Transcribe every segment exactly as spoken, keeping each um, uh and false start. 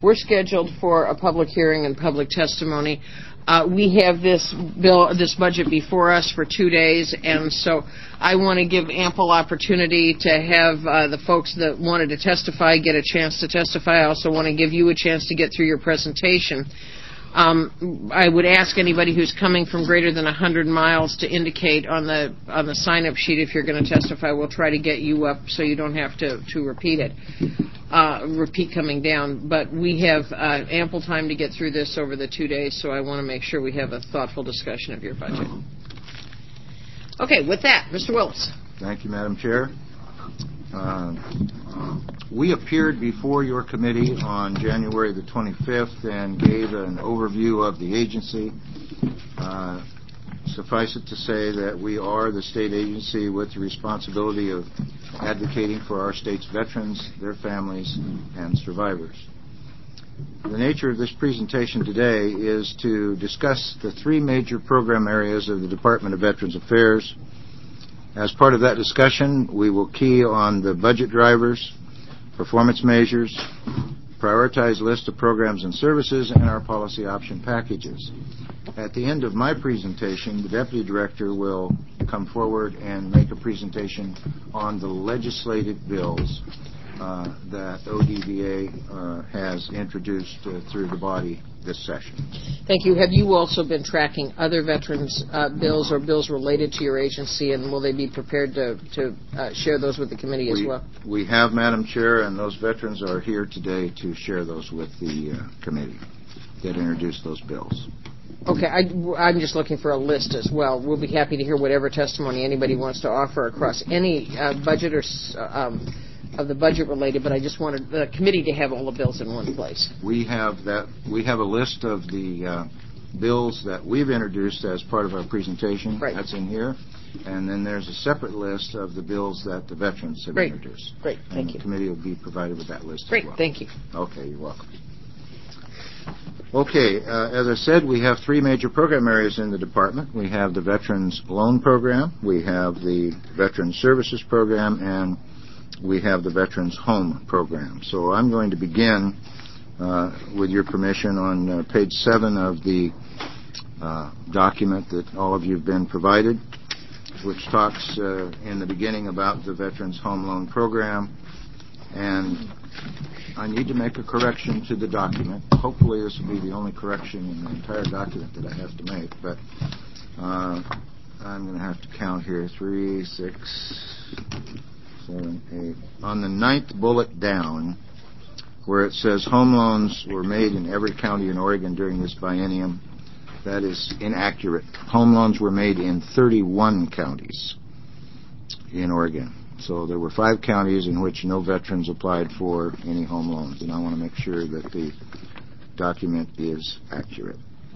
We're scheduled for a public hearing and public testimony. Uh, we have this bill, this budget before us for two days, and so I want to give ample opportunity to have uh, the folks that wanted to testify get a chance to testify. I also want to give you a chance to get through your presentation. Um, I would ask anybody who's coming from greater than one hundred miles to indicate on the on the sign-up sheet if you're going to testify. We'll try to get you up so you don't have to, to repeat it, uh, repeat coming down. But we have uh, ample time to get through this over the two days, so I want to make sure we have a thoughtful discussion of your budget. Okay, with that, Mister Willis. Thank you, Madam Chair. Uh, we appeared before your committee on January the twenty-fifth and gave an overview of the agency. Uh, suffice it to say that we are the state agency with the responsibility of advocating for our state's veterans, their families, and survivors. The nature of this presentation today is to discuss the three major program areas of the Department of Veterans Affairs. As part of that discussion, we will key on the budget drivers, performance measures, prioritized list of programs and services, and our policy option packages. At the end of my presentation, the Deputy Director will come forward and make a presentation on the legislative bills uh, that O D V A uh, has introduced uh, through the body this session. Thank you. Have you also been tracking other veterans' uh, bills or bills related to your agency, and will they be prepared to, to uh, share those with the committee as we, well? We have, Madam Chair, and those veterans are here today to share those with the uh, committee that introduced those bills. Okay, I, I'm just looking for a list as well. We'll be happy to hear whatever testimony anybody wants to offer across any uh, budget or um, of the budget related, but I just wanted the committee to have all the bills in one place. We have that. We have a list of the uh, bills that we've introduced as part of our presentation. Right. That's in here. And then there's a separate list of the bills that the veterans have Great. introduced. Great. And Thank the you. The committee will be provided with that list Great. as well. Thank you. Okay, you're welcome. Okay, uh, as I said, we have three major program areas in the department. We have the Veterans Loan Program, we have the Veterans Services Program, and we have the Veterans Home Program. So I'm going to begin, uh, with your permission, on uh, page seven of the uh, document that all of you have been provided, which talks uh, in the beginning about the Veterans Home Loan Program. And I need to make a correction to the document. Hopefully this will be the only correction in the entire document that I have to make, but uh, I'm going to have to count here. Three, six, seven, eight. On the ninth bullet down, where it says home loans were made in every county in Oregon during this biennium, that is inaccurate. Home loans were made in thirty-one counties in Oregon. So there were five counties in which no veterans applied for any home loans, and I want to make sure that the document is accurate.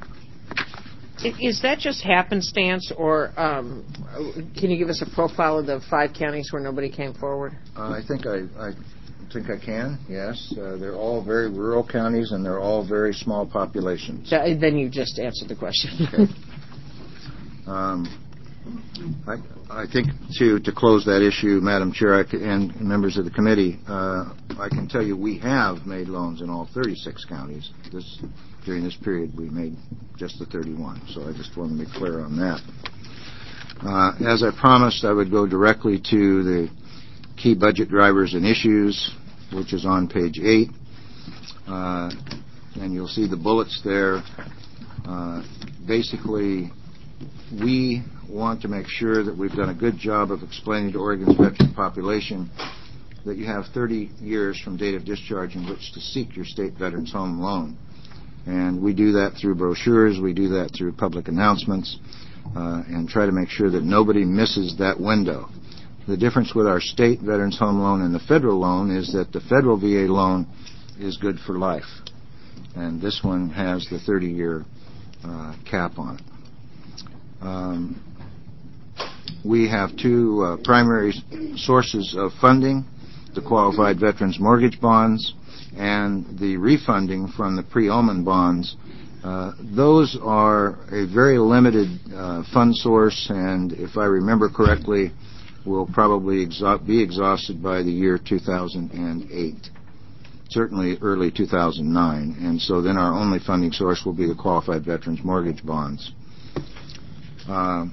Is that just happenstance, or um, can you give us a profile of the five counties where nobody came forward? Uh, I think I, I think I can, yes. Uh, they're all very rural counties, and they're all very small populations. Uh, then you just answered the question. Okay. Um, I, I think to, to close that issue, Madam Chair I c- and members of the committee, uh, I can tell you we have made loans in all thirty-six counties. This, during this period, we made just the thirty-one, so I just want to be clear on that. Uh, as I promised, I would go directly to the key budget drivers and issues, which is on page eight. Uh, and you'll see the bullets there. Uh, basically, we want to make sure that we've done a good job of explaining to Oregon's veteran population that you have thirty years from date of discharge in which to seek your state veterans home loan. And we do that through brochures, we do that through public announcements, uh, and try to make sure that nobody misses that window. The difference with our state veterans home loan and the federal loan is that the federal V A loan is good for life. And this one has the thirty-year uh, cap on it. Um, we have two uh, primary sources of funding, the qualified veterans mortgage bonds and the refunding from the pre-Oman bonds. Uh, those are a very limited uh, fund source, and if I remember correctly, will probably exha- be exhausted by the year two thousand eight. certainly early two thousand nine, and so then our only funding source will be the qualified veterans mortgage bonds. Uh,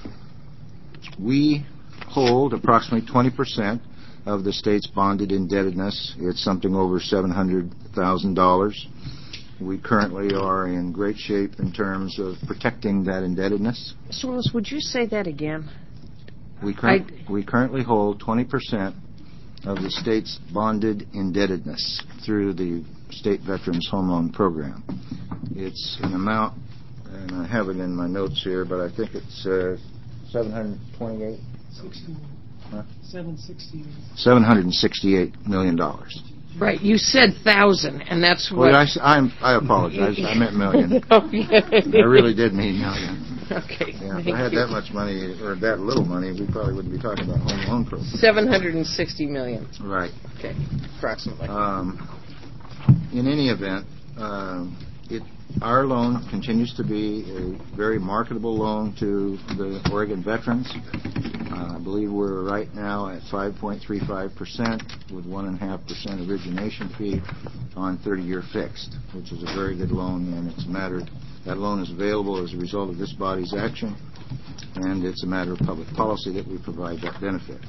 we hold approximately twenty percent of the state's bonded indebtedness. It's something over seven hundred thousand dollars. We currently are in great shape in terms of protecting that indebtedness. Mister Willis, would you say that again? We, cur- we currently hold twenty percent of the state's bonded indebtedness through the State Veterans Home Loan Program. It's an amount, and I have it in my notes here, but I think it's uh, seven hundred twenty-eight. Huh? seven sixty-eight. seven hundred sixty-eight million dollars. Right, you said thousand, and that's what... Well, I, I'm, I apologize. I meant million. I really did mean million. Okay, yeah, if thank I had you. that much money, or that little money, we probably wouldn't be talking about home loan program. seven hundred sixty million. Right. Okay, approximately. Um, in any event, um, it, our loan continues to be a very marketable loan to the Oregon veterans. Uh, I believe we're right now at five point three five percent with one point five percent origination fee on thirty-year fixed, which is a very good loan, and it's a matter, that loan is available as a result of this body's action, and it's a matter of public policy that we provide that benefit.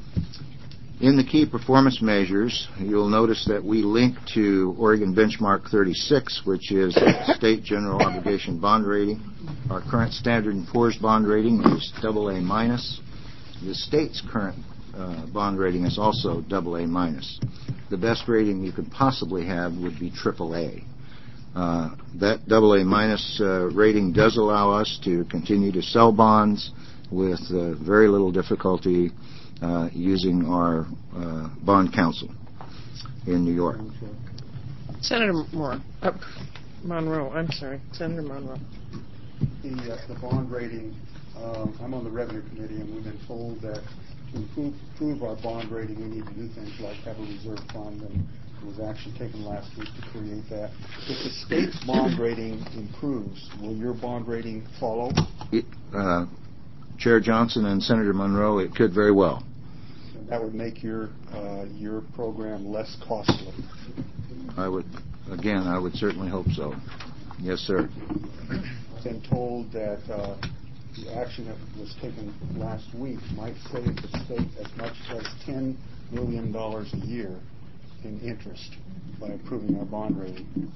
In the key performance measures, you'll notice that we link to Oregon Benchmark thirty-six, which is the state general obligation bond rating. Our current Standard and Poor's bond rating is double A minus. The state's current uh, bond rating is also double A minus. The best rating you could possibly have would be triple A. Uh, that double A minus uh, rating does allow us to continue to sell bonds with uh, very little difficulty uh, using our uh, bond counsel in New York. Senator Moore, uh, Monroe, I'm sorry, Senator Monroe. The, uh, the bond rating, um, I'm on the Revenue Committee, and we've been told that to improve, improve our bond rating, we need to do things like have a reserve fund, and there was action taken last week to create that. If the state's bond rating improves, will your bond rating follow? It, uh, Chair Johnson and Senator Monroe, it could very well. And that would make your uh, your program less costly. I would, again, I would certainly hope so. Yes, sir. I've been told that uh, the action that was taken last week might save the state as much as ten million dollars a year in interest by improving our bond rating.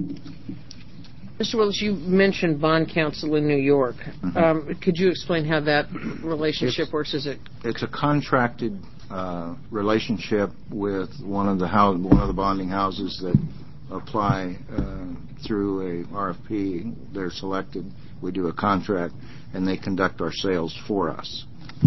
Mister Willis, you mentioned bond counsel in New York. Mm-hmm. Um, could you explain how that relationship it's, works? Is it? It's a contracted uh, relationship with one of the house, one of the bonding houses that apply uh, through a R F P. They're selected. We do a contract, and they conduct our sales for us.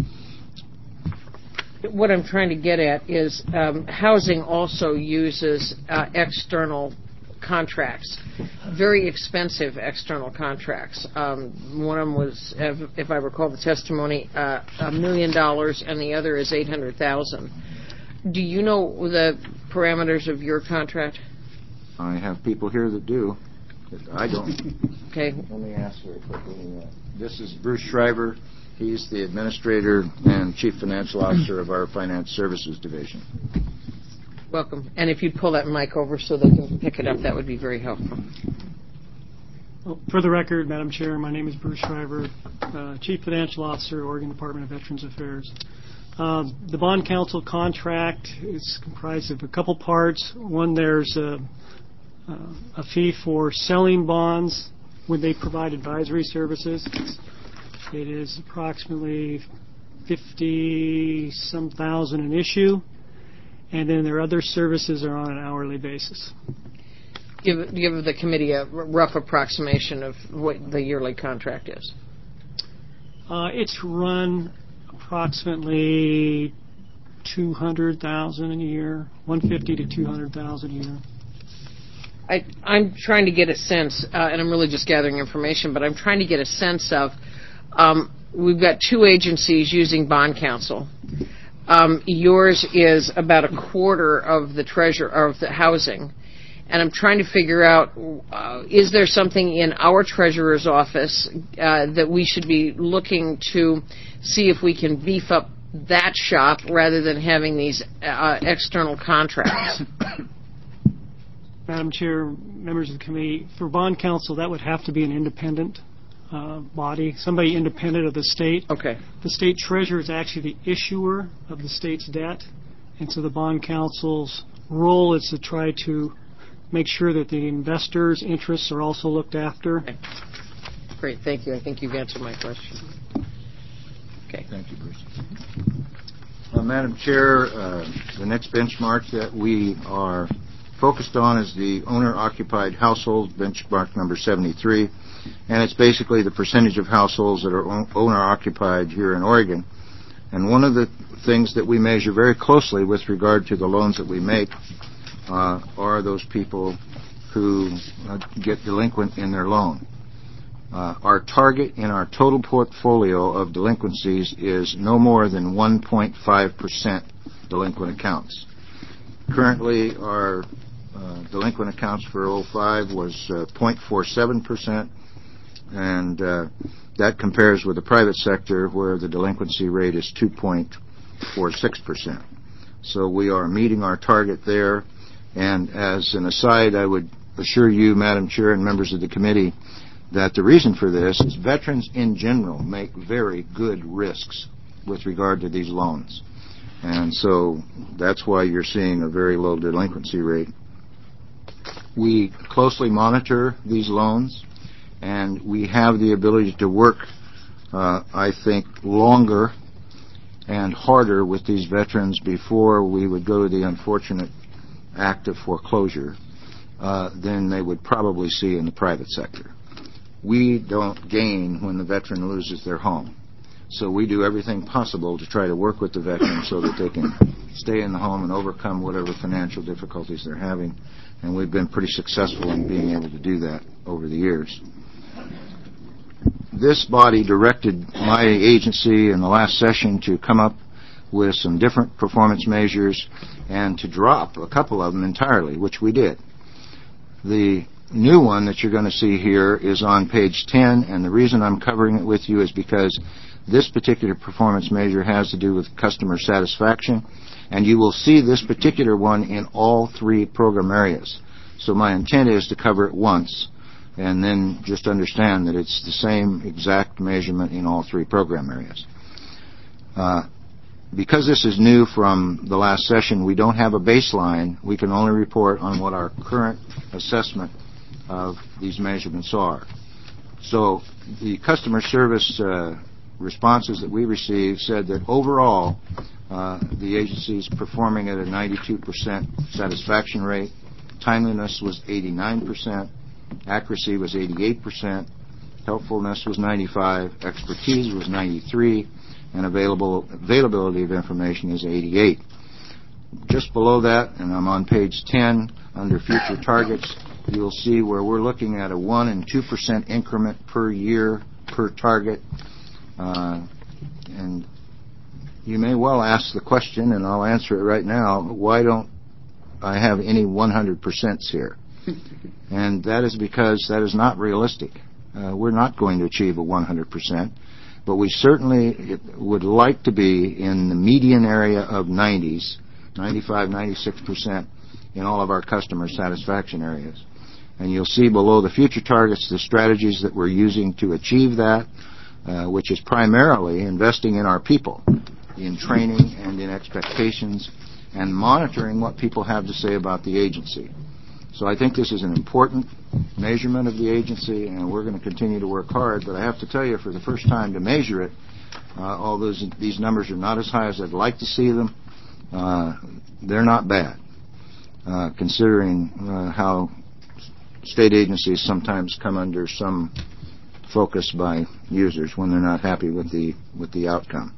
What I'm trying to get at is um, housing also uses uh, external contracts, very expensive external contracts. Um, one of them was, if, if I recall the testimony, uh, a million dollars, and the other is eight hundred thousand. Do you know the parameters of your contract? I have people here that do. But I don't. Okay. Let me ask very quickly. This is Bruce Shriver. He's the administrator and chief financial officer of our finance services division. Welcome. And if you'd pull that mic over so they can pick it up, that would be very helpful. Well, for the record, Madam Chair, my name is Bruce Shriver, uh, Chief Financial Officer, Oregon Department of Veterans Affairs. Um, the bond counsel contract is comprised of a couple parts. One, there's a, a fee for selling bonds when they provide advisory services. It is approximately fifty some thousand an issue. And then their other services are on an hourly basis. Give, give the committee a r- rough approximation of what the yearly contract is. Uh, it's run approximately two hundred thousand dollars a year, one hundred fifty thousand to two hundred thousand dollars a year. I, I'm trying to get a sense, uh, and I'm really just gathering information, but I'm trying to get a sense of, um, we've got two agencies using bond counsel. Um, yours is about a quarter of the treasure of the housing, and I'm trying to figure out, uh, is there something in our treasurer's office uh, that we should be looking to see if we can beef up that shop rather than having these uh, external contracts? Madam Chair, members of the committee, for bond counsel, that would have to be an independent uh, body, somebody independent of the state. Okay. The state treasurer is actually the issuer of the state's debt, and so the bond counsel's role is to try to make sure that the investors' interests are also looked after. Okay. Great, thank you. I think you've answered my question. Okay. Thank you, Bruce. Uh, Madam Chair, uh, the next benchmark that we are focused on is the owner-occupied household benchmark number seventy-three, and it's basically the percentage of households that are owner-occupied here in Oregon. And one of the things that we measure very closely with regard to the loans that we make uh, are those people who uh, get delinquent in their loan. Uh, our target in our total portfolio of delinquencies is no more than one point five percent delinquent accounts. Currently, our uh, delinquent accounts for oh five was uh, zero point four seven percent, and uh, that compares with the private sector where the delinquency rate is two point four six percent. So we are meeting our target there. And as an aside, I would assure you, Madam Chair and members of the committee, that the reason for this is veterans in general make very good risks with regard to these loans. And so that's why you're seeing a very low delinquency rate. We closely monitor these loans, and we have the ability to work, uh, I think, longer and harder with these veterans before we would go to the unfortunate act of foreclosure uh, than they would probably see in the private sector. We don't gain when the veteran loses their home. So we do everything possible to try to work with the veteran so that they can stay in the home and overcome whatever financial difficulties they're having. And we've been pretty successful in being able to do that over the years. This body directed my agency in the last session to come up with some different performance measures and to drop a couple of them entirely, which we did. The new one that you're going to see here is on page ten, and the reason I'm covering it with you is because this particular performance measure has to do with customer satisfaction, and you will see this particular one in all three program areas. So my intent is to cover it once and then just understand that it's the same exact measurement in all three program areas. Uh, Because this is new from the last session, we don't have a baseline. We can only report on what our current assessment of these measurements are. So the customer service uh, responses that we received said that overall uh, the agency is performing at a ninety-two percent satisfaction rate. Timeliness was eighty-nine percent. Accuracy was eighty-eight percent. Helpfulness was ninety-five. Expertise was ninety-three. And available availability of information is eighty-eight. Just below that, and I'm on page ten, under future targets, you'll see where we're looking at a one and two percent increment per year per target. Uh, and you may well ask the question, and I'll answer it right now, why don't I have any one hundred percents here? And that is because that is not realistic. Uh, we're not going to achieve a one hundred percent. But we certainly would like to be in the median area of nineties, ninety-five, ninety-six percent in all of our customer satisfaction areas. And you'll see below the future targets the strategies that we're using to achieve that, uh, which is primarily investing in our people, in training and in expectations, and monitoring what people have to say about the agency. So I think this is an important measurement of the agency, and we're going to continue to work hard. But I have to tell you, for the first time to measure it, uh, although these numbers are not as high as I'd like to see them, uh, they're not bad, uh, considering uh, how state agencies sometimes come under some focus by users when they're not happy with the with the outcome.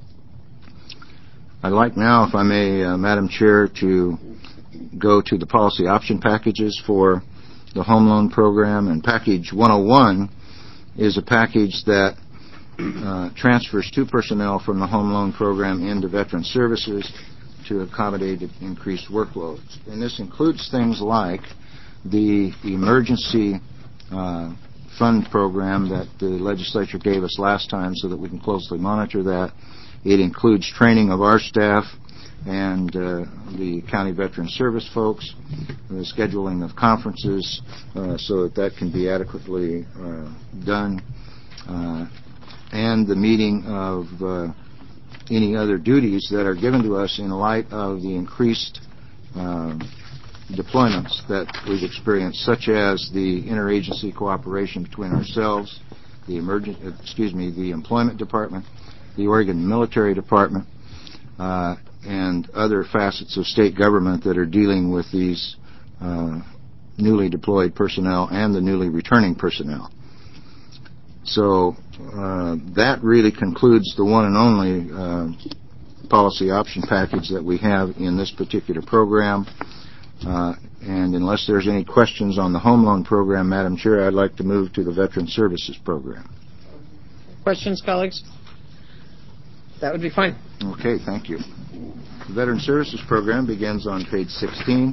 I'd like now, if I may, uh, Madam Chair, to go to the policy option packages for the home loan program. And package one oh one is a package that uh, transfers two personnel from the home loan program into Veteran Services to accommodate increased workloads. And this includes things like the emergency uh, fund program that the legislature gave us last time so that we can closely monitor that. It includes training of our staff and uh, the County Veteran Service folks, the scheduling of conferences uh, so that that can be adequately uh, done, uh, and the meeting of uh, any other duties that are given to us in light of the increased uh, deployments that we've experienced, such as the interagency cooperation between ourselves, the emergent, excuse me, the Employment Department, the Oregon Military Department, uh, and other facets of state government that are dealing with these uh, newly deployed personnel and the newly returning personnel. So uh, that really concludes the one and only uh, policy option package that we have in this particular program. Uh, and unless there's any questions on the home loan program, Madam Chair, I'd like to move to the Veteran Services program. Questions, colleagues? That would be fine. Okay, thank you. The Veteran Services program begins on page sixteen.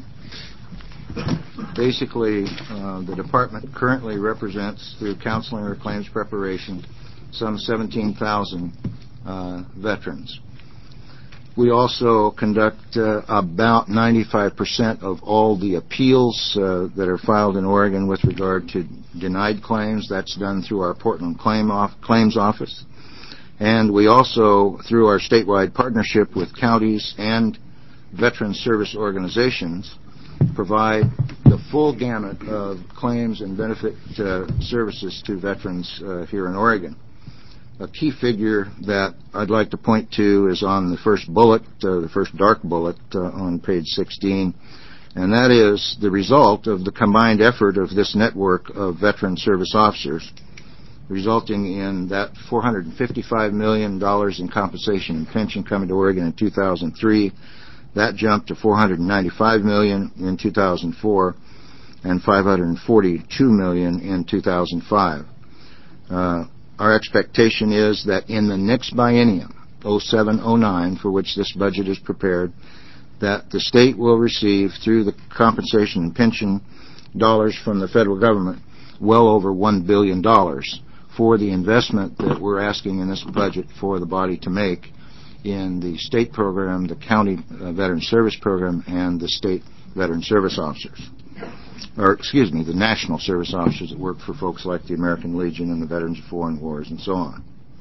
Basically, uh, the department currently represents, through counseling or claims preparation, some seventeen thousand uh, veterans. We also conduct uh, about ninety-five percent of all the appeals uh, that are filed in Oregon with regard to denied claims. That's done through our Portland claim off, Claims Office. And we also, through our statewide partnership with counties and veteran service organizations, provide the full gamut of claims and benefit uh, services to veterans uh, here in Oregon. A key figure that I'd like to point to is on the first bullet, uh, the first dark bullet uh, on page sixteen, and that is the result of the combined effort of this network of veteran service officers, resulting in that four hundred fifty-five million dollars in compensation and pension coming to Oregon in two thousand three. That jumped to four hundred ninety-five million dollars in two thousand four and five hundred forty-two million dollars in two thousand five. Uh, Our expectation is that in the next biennium, oh seven oh nine, for which this budget is prepared, that the state will receive, through the compensation and pension dollars from the federal government, well over one billion dollars for the investment that we're asking in this budget for the body to make in the state program, the county uh, veteran service program, and the state veteran service officers. Or, excuse me, the national service officers that work for folks like the American Legion and the Veterans of Foreign Wars and so on.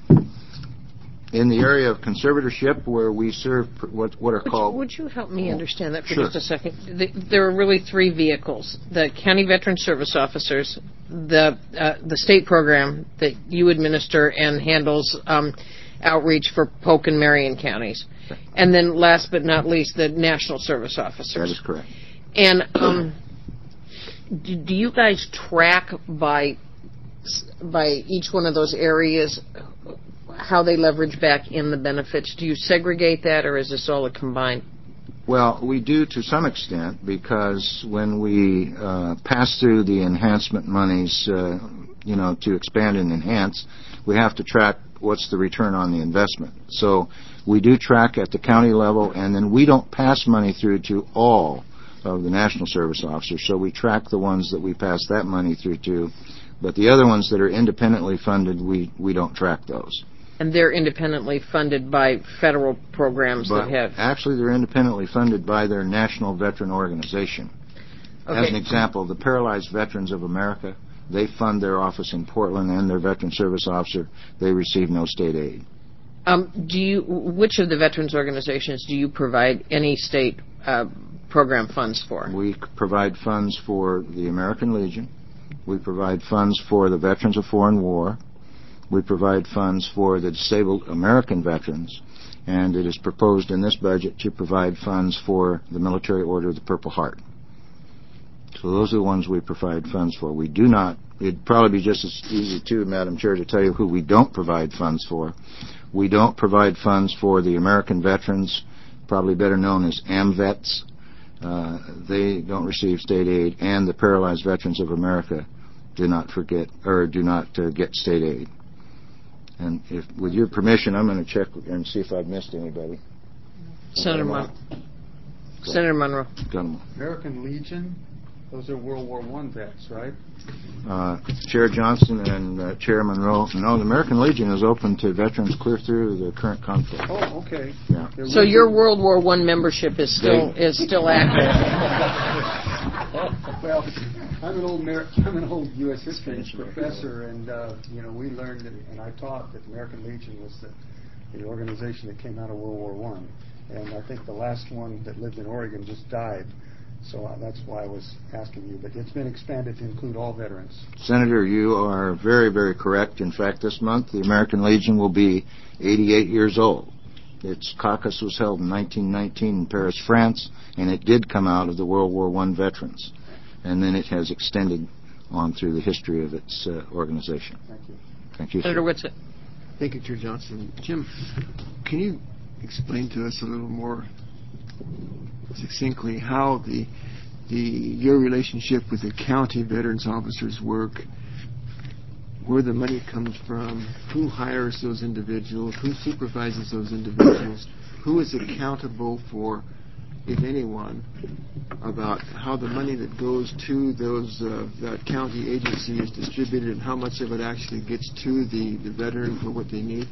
In the area of conservatorship, where we serve what, what are would called... You, would you help me understand that for Sure. just a second? The, there are really three vehicles. The county veteran service officers, the uh, the state program that you administer and handles um, outreach for Polk and Marion counties, and then last but not least, the national service officers. That is correct. And um, do, do you guys track by by each one of those areas how they leverage back in the benefits? Do you segregate that, or is this all a combined? Well, we do to some extent, because when we uh, pass through the enhancement monies, uh, you know, to expand and enhance, we have to track what's the return on the investment. So we do track at the county level, and then we don't pass money through to all of the national service officers, so we track the ones that we pass that money through to, but the other ones that are independently funded, we, we don't track those. And they're independently funded by federal programs But that have... actually, they're independently funded by their national veteran organization. Okay. As an example, the Paralyzed Veterans of America, they fund their office in Portland and their veteran service officer. They receive no state aid. Um, do you? Which of the veterans organizations do you provide any state uh, program funds for? We provide funds for the American Legion. We provide funds for the Veterans of Foreign War. We provide funds for the disabled American veterans, and it is proposed in this budget to provide funds for the Military Order of the Purple Heart. So those are the ones we provide funds for. We do not, it'd probably be just as easy too, Madam Chair, to tell you who we don't provide funds for. We don't provide funds for the American veterans, probably better known as AMVETS. Uh, they don't receive state aid, and the Paralyzed Veterans of America do not forget, or do not uh, get state aid. And if, with your permission, I'm going to check and see if I've missed anybody. Senator Mon- Senator Monroe. Gunman. American Legion Those are World War One vets, right? Uh, Chair Johnson and uh, Chair Monroe, no, the American Legion is open to veterans clear through the current conflict. Oh, okay. Yeah. So your World War One membership is still They- is still active. Well, I'm an old Mer- I'm an old U S history professor, and uh, you know we learned that, and I taught that the American Legion was the, the organization that came out of World War One, and I think the last one that lived in Oregon just died. So uh, that's why I was asking you. But it's been expanded to include all veterans. Senator, you are very, very correct. In fact, this month the American Legion will be eighty-eight years old. Its caucus was held in nineteen nineteen in Paris, France, and it did come out of the World War One veterans. And then it has extended on through the history of its uh, organization. Thank you. Thank you, Senator sir. Whitsitt. Thank you, Chair Johnson. Jim, can you explain to us a little more succinctly how the the your relationship with the county veterans officers work, where the money comes from, who hires those individuals, who supervises those individuals, who is accountable for, if anyone, about how the money that goes to those uh, that county agency is distributed and how much of it actually gets to the, the veteran for what they need?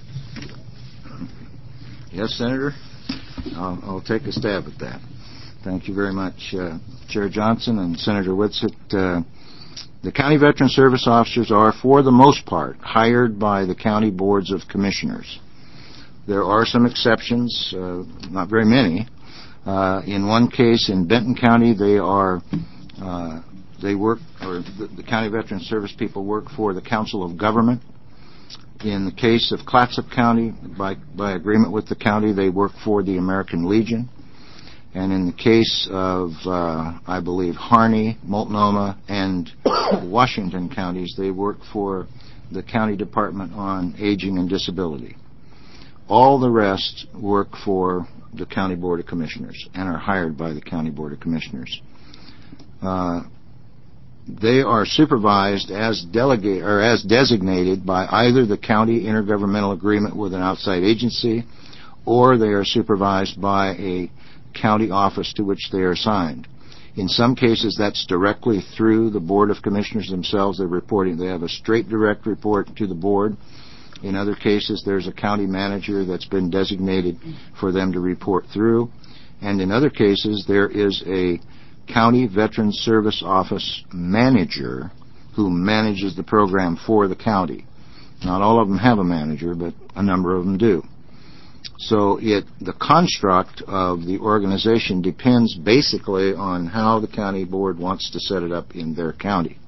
Yes, Senator. I'll, I'll take a stab at that. Thank you very much, uh, Chair Johnson and Senator Whitsitt. Uh, the county veteran service officers are, for the most part, hired by the county boards of commissioners. There are some exceptions, uh, not very many. Uh, in one case, in Benton County, they are uh, they work, or the, the county veteran service people work for the Council of Government. In the case of Clatsop County, by by agreement with the county, they work for the American Legion. And in the case of, uh, I believe, Harney, Multnomah, and Washington counties, they work for the County Department on Aging and Disability. All the rest work for the County Board of Commissioners and are hired by the County Board of Commissioners. Uh, they are supervised as delegate or as designated by either the county intergovernmental agreement with an outside agency, or they are supervised by a county office to which they are assigned. In some cases, that's directly through the Board of Commissioners themselves. They're reporting. They have a straight direct report to the board. In other cases, there's a county manager that's been designated for them to report through. And in other cases, there is a county veteran service office manager who manages the program for the county. Not all of them have a manager, but a number of them do. So it, the construct of the organization depends basically on how the county board wants to set it up in their county.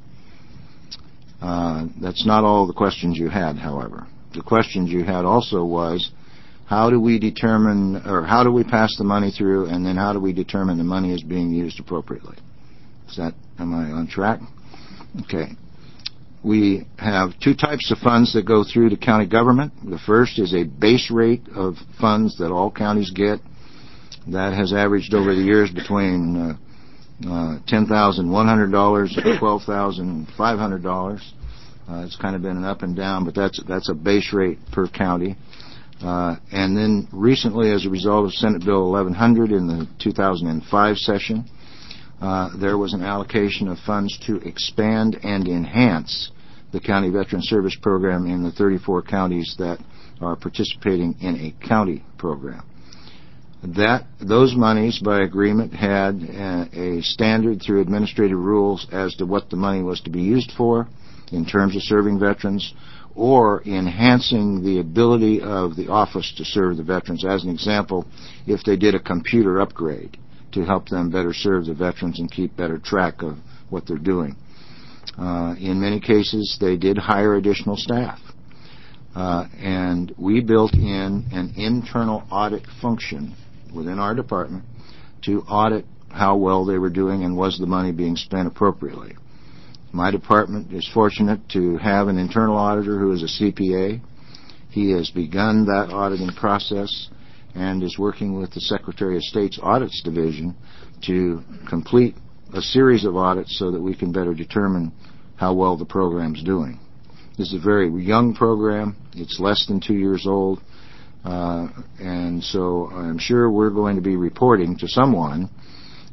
Uh, that's not all the questions you had, however. The questions you had also was, how do we determine, or how do we pass the money through, and then how do we determine the money is being used appropriately? Is that, am I on track? Okay. We have two types of funds that go through the county government. The first is a base rate of funds that all counties get. That has averaged over the years between uh, uh, ten thousand one hundred dollars and twelve thousand five hundred dollars. Uh, it's kind of been an up and down, but that's that's a base rate per county. Uh, and then recently, as a result of Senate Bill eleven hundred in the two thousand five session, Uh, there was an allocation of funds to expand and enhance the County Veteran Service Program in the thirty-four counties that are participating in a county program. That those monies, by agreement, had a, a standard through administrative rules as to what the money was to be used for in terms of serving veterans or enhancing the ability of the office to serve the veterans. As an example, if they did a computer upgrade to help them better serve the veterans and keep better track of what they're doing. Uh, in many cases, they did hire additional staff. Uh, and we built in an internal audit function within our department to audit how well they were doing and was the money being spent appropriately. My department is fortunate to have an internal auditor who is a C P A. He has begun that auditing process and is working with the Secretary of State's Audits Division to complete a series of audits so that we can better determine how well the program's doing. This is a very young program. It's less than two years old. Uh, and so I'm sure we're going to be reporting to someone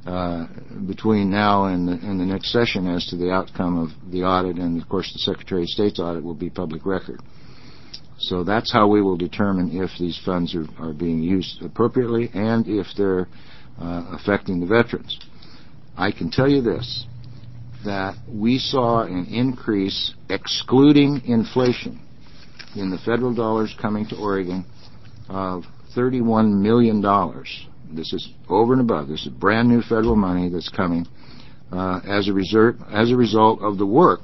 uh, between now and the, and the next session as to the outcome of the audit, and of course the Secretary of State's audit will be public record. So that's how we will determine if these funds are, are being used appropriately and if they're uh, affecting the veterans. I can tell you this, that we saw an increase, excluding inflation, in the federal dollars coming to Oregon of thirty-one million dollars. This is over and above. This is brand new federal money that's coming uh, as a result as a result of the work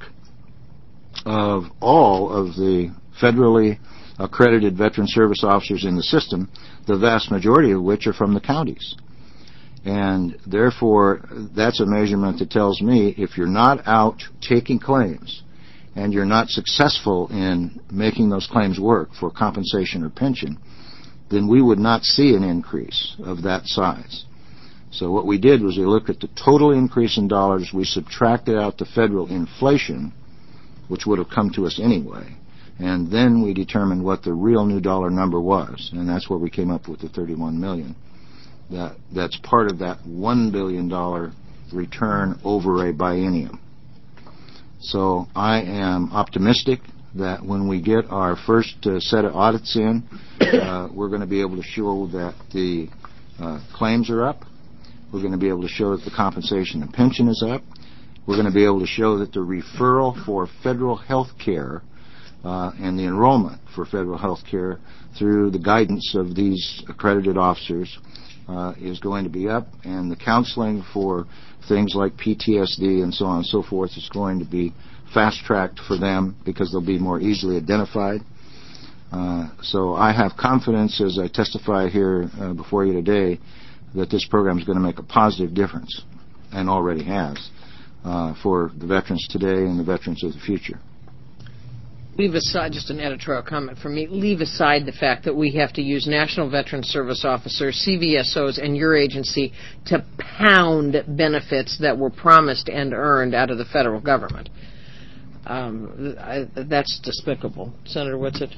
of all of the federally accredited veteran service officers in the system, the vast majority of which are from the counties. And therefore, that's a measurement that tells me if you're not out taking claims and you're not successful in making those claims work for compensation or pension, then we would not see an increase of that size. So what we did was we looked at the total increase in dollars, we subtracted out the federal inflation, which would have come to us anyway, and then we determined what the real new dollar number was, and that's where we came up with the thirty-one million. That, that's part of that one billion dollars return over a biennium. So I am optimistic that when we get our first uh, set of audits in, uh, we're going to be able to show that the uh, claims are up. We're going to be able to show that the compensation and pension is up. We're going to be able to show that the referral for federal health care uh, and the enrollment for federal health care through the guidance of these accredited officers uh, is going to be up, and the counseling for things like P T S D and so on and so forth is going to be fast-tracked for them because they'll be more easily identified. Uh, so I have confidence as I testify here uh, before you today that this program is going to make a positive difference, and already has, uh, for the veterans today and the veterans of the future. Leave aside, just an editorial comment from me, leave aside the fact that we have to use National Veteran Service Officers, C V S Os, and your agency to pound benefits that were promised and earned out of the federal government. Um, I, that's despicable. Senator Whitsitt?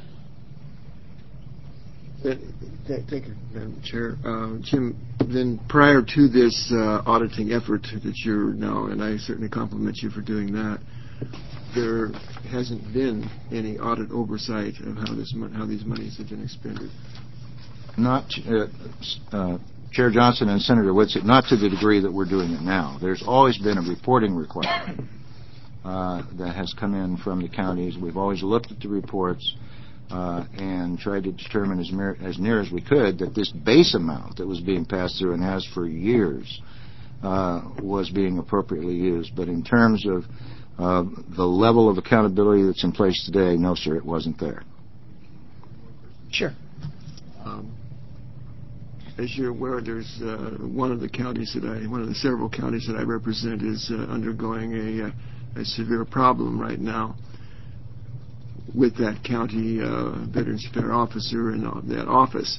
Thank you, Madam Chair. Uh, Jim, then prior to this uh, auditing effort that you're now, and I certainly compliment you for doing that, there hasn't been any audit oversight of how this how these monies have been expended. Not, uh, uh, Chair Johnson and Senator Whitsitt, not to the degree that we're doing it now. There's always been a reporting requirement uh, that has come in from the counties. We've always looked at the reports uh, and tried to determine as, mer- as near as we could that this base amount that was being passed through and has for years uh, was being appropriately used. But in terms of Uh, the level of accountability that's in place today, no, sir, it wasn't there. Sure. Um, as you're aware, there's uh, one of the counties that I, one of the several counties that I represent is uh, undergoing a, a severe problem right now with that county uh, Veterans Affairs officer and uh, that office.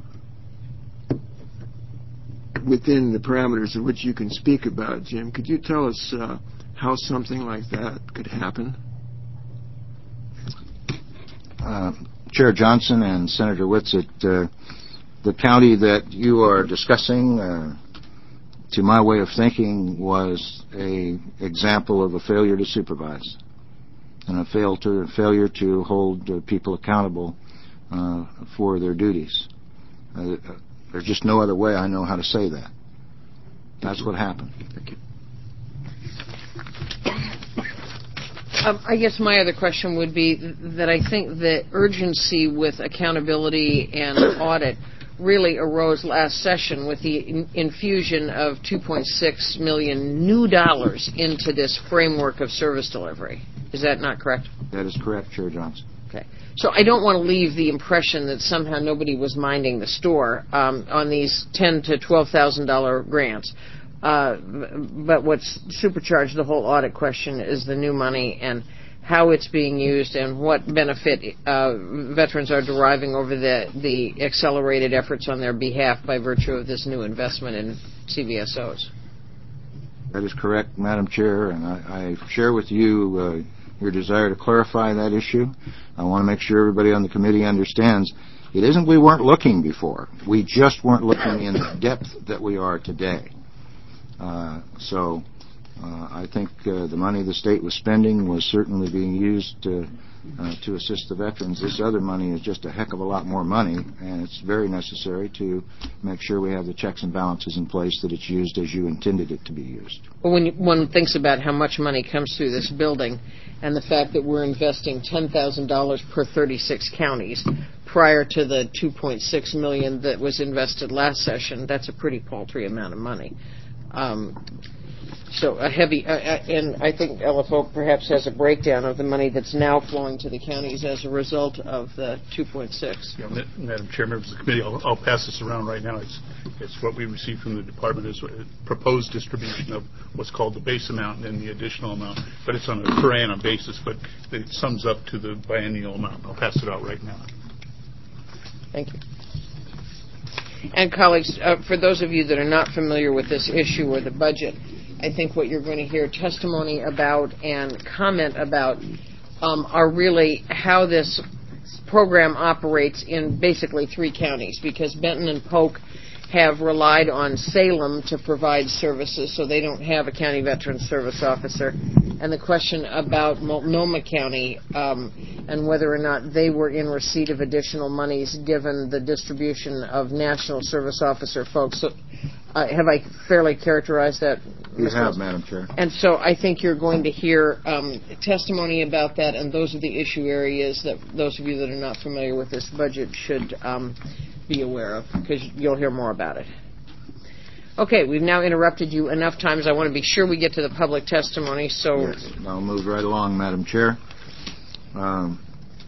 Within the parameters of which you can speak about, Jim, could you tell us uh, how something like that could happen? Uh, Chair Johnson and Senator Whitsitt, uh, the county that you are discussing, uh, to my way of thinking, was a example of a failure to supervise and a fail to, failure to hold uh, people accountable uh, for their duties. Uh, there's just no other way I know how to say that. That's what happened. Thank you. Um, I guess my other question would be that I think the urgency with accountability and audit really arose last session with the in- infusion of two point six million new dollars into this framework of service delivery. Is that not correct? That is correct, Chair Johnson. Okay. So I don't want to leave the impression that somehow nobody was minding the store um, on these ten to twelve thousand dollar grants. Uh, but what's supercharged the whole audit question is the new money and how it's being used and what benefit uh, veterans are deriving over the, the accelerated efforts on their behalf by virtue of this new investment in C V S Os. That is correct, Madam Chair, and I, I share with you uh, your desire to clarify that issue. I want to make sure everybody on the committee understands it isn't we weren't looking before. We just weren't looking in the depth that we are today. Uh, so uh, I think uh, the money the state was spending was certainly being used to, uh, to assist the veterans. This other money is just a heck of a lot more money, and it's very necessary to make sure we have the checks and balances in place that it's used as you intended it to be used. Well, when you, one thinks about how much money comes through this building and the fact that we're investing ten thousand dollars per thirty-six counties prior to the two point six million dollars that was invested last session, that's a pretty paltry amount of money. Um, so a heavy, uh, uh, and I think L F O perhaps has a breakdown of the money that's now flowing to the counties as a result of the two point six. Yeah, Madam Chair, members of the committee, I'll, I'll pass this around right now. It's, it's what we received from the department is a proposed distribution of what's called the base amount and the additional amount, but it's on a per annum basis, but it sums up to the biennial amount. I'll pass it out right now. Thank you. And colleagues, uh, for those of you that are not familiar with this issue or the budget, I think what you're going to hear testimony about and comment about um, are really how this program operates in basically three counties, because Benton and Polk have relied on Salem to provide services, so they don't have a county veterans service officer. And the question about Multnomah County um, and whether or not they were in receipt of additional monies given the distribution of national service officer folks. So, uh, have I fairly characterized that? You have, Madam Chair. And so I think you're going to hear um, testimony about that, and those are the issue areas that those of you that are not familiar with this budget should um, be aware of, because you'll hear more about it. Okay, we've now interrupted you enough times. I want to be sure we get to the public testimony, so... Yes, I'll move right along, Madam Chair. Um,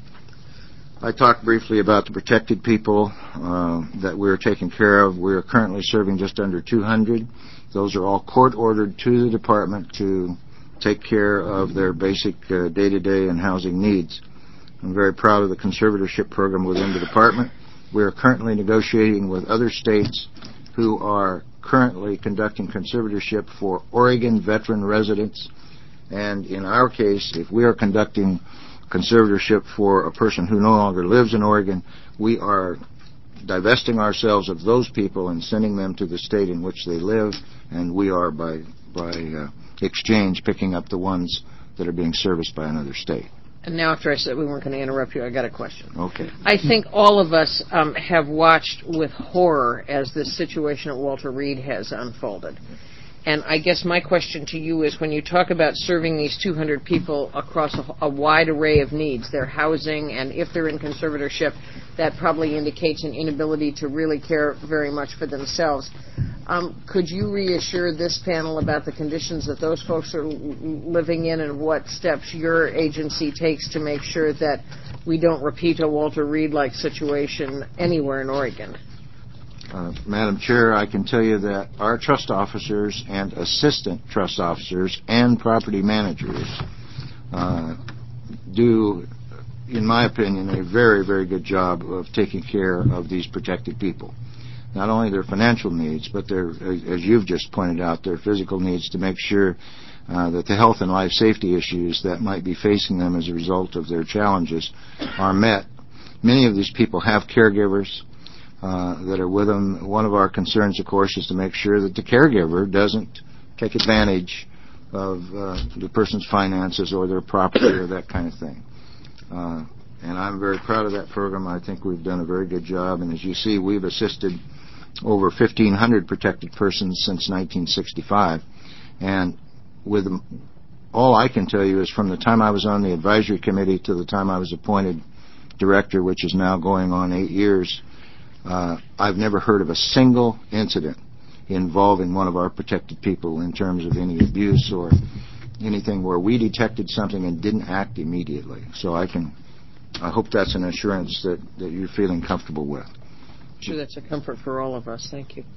I talked briefly about the protected people uh, that we're taking care of. We're currently serving just under two hundred. Those are all court-ordered to the department to take care of their basic uh, day-to-day and housing needs. I'm very proud of the conservatorship program within the department. We are currently negotiating with other states who are currently conducting conservatorship for Oregon veteran residents. And in our case, if we are conducting conservatorship for a person who no longer lives in Oregon, we are divesting ourselves of those people and sending them to the state in which they live, and we are, by, by uh, exchange, picking up the ones that are being serviced by another state. And now, after I said we weren't going to interrupt you, I got a question. Okay. I think all of us um, have watched with horror as this situation at Walter Reed has unfolded. And I guess my question to you is, when you talk about serving these two hundred people across a, a wide array of needs, their housing, and if they're in conservatorship, that probably indicates an inability to really care very much for themselves. Um, could you reassure this panel about the conditions that those folks are l- living in, and what steps your agency takes to make sure that we don't repeat a Walter Reed-like situation anywhere in Oregon? Uh, Madam Chair, I can tell you that our trust officers and assistant trust officers and property managers uh, do, in my opinion, a very, very good job of taking care of these protected people. Not only their financial needs, but their, as you've just pointed out, their physical needs, to make sure uh, that the health and life safety issues that might be facing them as a result of their challenges are met. Many of these people have caregivers Uh, that are with them. One of our concerns, of course, is to make sure that the caregiver doesn't take advantage of uh, the person's finances or their property or that kind of thing. Uh, and I'm very proud of that program. I think we've done a very good job. And as you see, we've assisted over fifteen hundred protected persons since nineteen sixty-five. And with them, all I can tell you is from the time I was on the advisory committee to the time I was appointed director, which is now going on eight years, Uh, I've never heard of a single incident involving one of our protected people in terms of any abuse or anything where we detected something and didn't act immediately. So I can, I hope that's an assurance that, that you're feeling comfortable with. I'm sure that's a comfort for all of us. Thank you.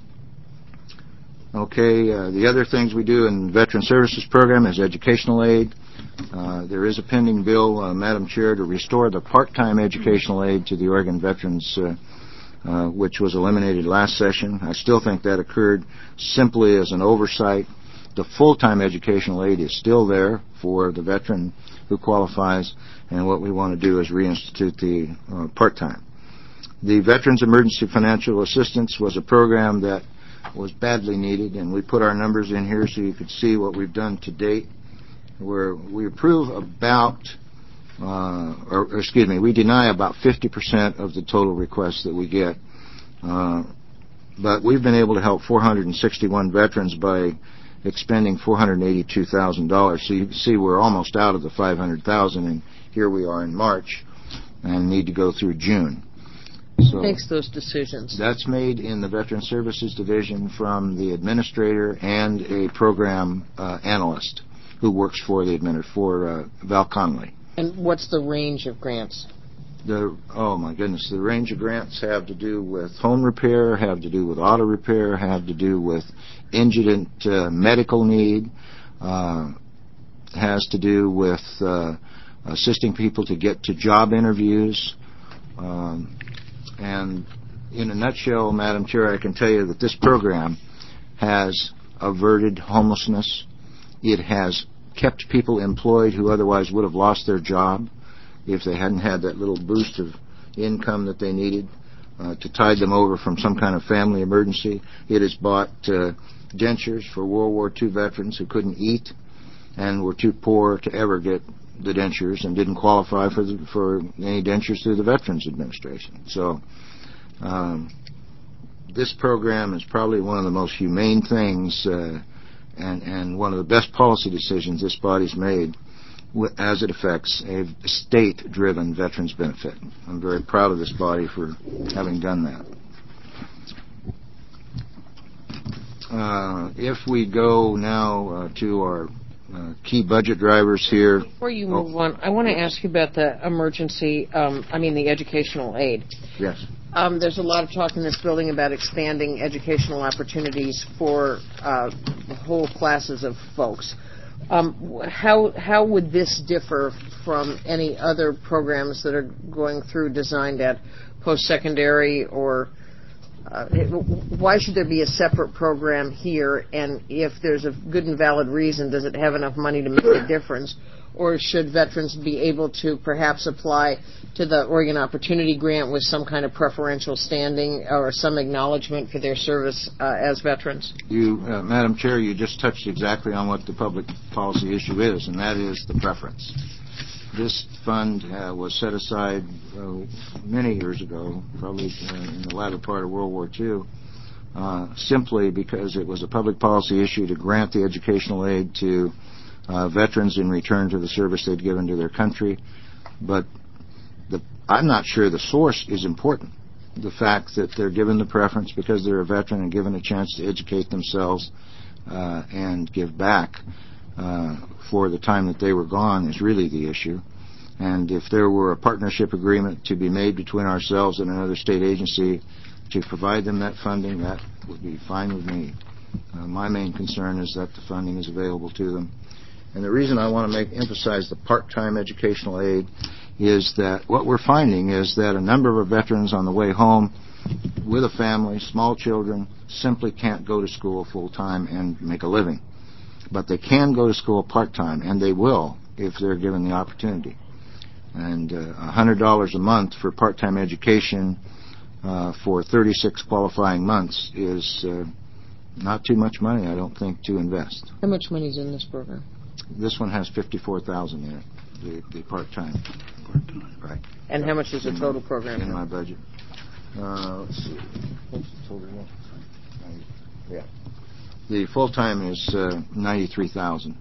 Okay, uh, the other things we do in the Veteran Services Program is educational aid. Uh, there is a pending bill, uh, Madam Chair, to restore the part-time educational aid to the Oregon Veterans uh, Uh, which was eliminated last session. I still think that occurred simply as an oversight. The full-time educational aid is still there for the veteran who qualifies, and what we want to do is reinstitute the uh, part-time. The Veterans Emergency Financial Assistance was a program that was badly needed, and we put our numbers in here so you could see what we've done to date. Where we approve about, uh, or, or excuse me, we deny about fifty percent of the total requests that we get. Uh, but we've been able to help four hundred sixty-one veterans by expending four hundred eighty-two thousand dollars. So you can see we're almost out of the five hundred thousand dollars, and here we are in March and need to go through June. So Who makes those decisions? That's made in the Veteran Services Division from the administrator and a program uh, analyst who works for the admin for uh, Val Connolly. And what's the range of grants? The oh my goodness, the range of grants have to do with home repair, have to do with auto repair, have to do with indigent uh, medical need, uh, has to do with uh, assisting people to get to job interviews. Um, and in a nutshell, Madam Chair, I can tell you that this program has averted homelessness. It has kept people employed who otherwise would have lost their job if they hadn't had that little boost of income that they needed uh, to tide them over from some kind of family emergency. It has bought uh, dentures for World War Two veterans who couldn't eat and were too poor to ever get the dentures and didn't qualify for the, for any dentures through the Veterans Administration. So um, this program is probably one of the most humane things uh, and, and one of the best policy decisions this body's made as it affects a state-driven veterans benefit. I'm very proud of this body for having done that. Uh, if we go now uh, to our uh, key budget drivers here. Before you move oh. on, I want to ask you about the emergency, um, I mean the educational aid. Yes. Um, there's a lot of talk in this building about expanding educational opportunities for uh, whole classes of folks. Um, how how would this differ from any other programs that are going through designed at post-secondary or uh, why should there be a separate program here? And if there's a good and valid reason, does it have enough money to make a difference? Or should veterans be able to perhaps apply to the Oregon Opportunity Grant with some kind of preferential standing or some acknowledgement for their service uh, as veterans? You, uh, Madam Chair, you just touched exactly on what the public policy issue is, and that is the preference. This fund uh, was set aside uh, many years ago, probably uh, in the latter part of World War Two, uh, simply because it was a public policy issue to grant the educational aid to Uh, veterans in return to the service they'd given to their country. But the, I'm not sure the source is important. The fact that they're given the preference because they're a veteran and given a chance to educate themselves uh, and give back uh, for the time that they were gone is really the issue. And if there were a partnership agreement to be made between ourselves and another state agency to provide them that funding, that would be fine with me. Uh, my main concern is that the funding is available to them. And the reason I want to make emphasize the part-time educational aid is that what we're finding is that a number of our veterans on the way home with a family, small children, simply can't go to school full-time and make a living. But they can go to school part-time, and they will if they're given the opportunity. And uh, one hundred dollars a month for part-time education uh, for thirty-six qualifying months is uh, not too much money, I don't think, to invest. How much money is in this program? This one has fifty-four thousand in it, the, the part-time. Part-time. Right. And how much is the total program? In my budget. Uh, let's see. What's the total one? Yeah. The full-time is uh, ninety-three thousand.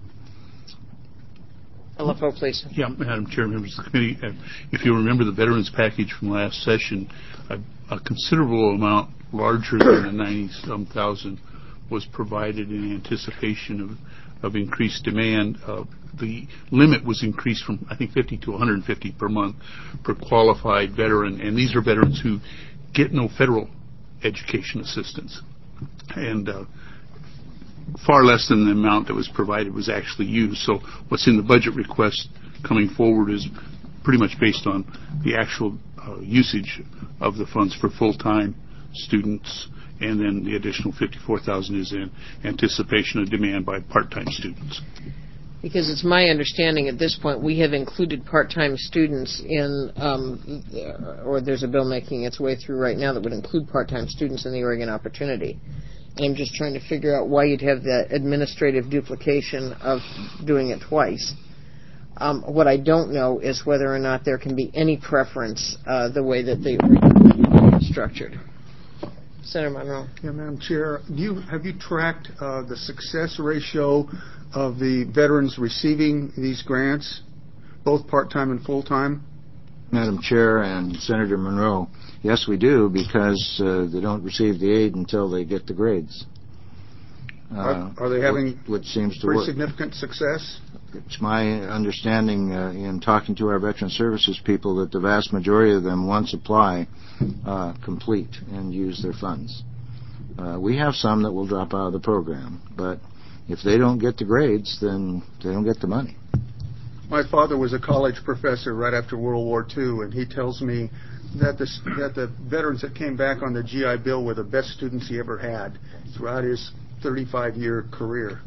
L F O, please. Yeah, Madam Chair, members of the committee, uh, if you remember the veterans package from last session, a, a considerable amount larger than the ninety-some thousand was provided in anticipation of of increased demand. Uh, the limit was increased from, I think, fifty to one hundred fifty per month per qualified veteran, and these are veterans who get no federal education assistance. And uh, far less than the amount that was provided was actually used. So what's in the budget request coming forward is pretty much based on the actual uh, usage of the funds for full-time students, and then the additional fifty-four thousand dollars is in anticipation of demand by part-time students. Because it's my understanding at this point we have included part-time students in, um, or there's a bill making its way through right now that would include part-time students in the Oregon Opportunity. And I'm just trying to figure out why you'd have that administrative duplication of doing it twice. Um, what I don't know is whether or not there can be any preference uh, the way that they are structured. Senator Monroe. Yeah, Madam Chair, do you, have you tracked uh, the success ratio of the veterans receiving these grants, both part-time and full-time? Madam Chair and Senator Monroe, yes, we do, because uh, they don't receive the aid until they get the grades. Uh, Are, are they having which, which seems to pretty work. significant success? It's my understanding uh, in talking to our Veteran Services people that the vast majority of them, once apply, uh, complete and use their funds. Uh, we have some that will drop out of the program, but if they don't get the grades, then they don't get the money. My father was a college professor right after World War Two, and he tells me that the, that the veterans that came back on the G I Bill were the best students he ever had throughout his thirty-five year career.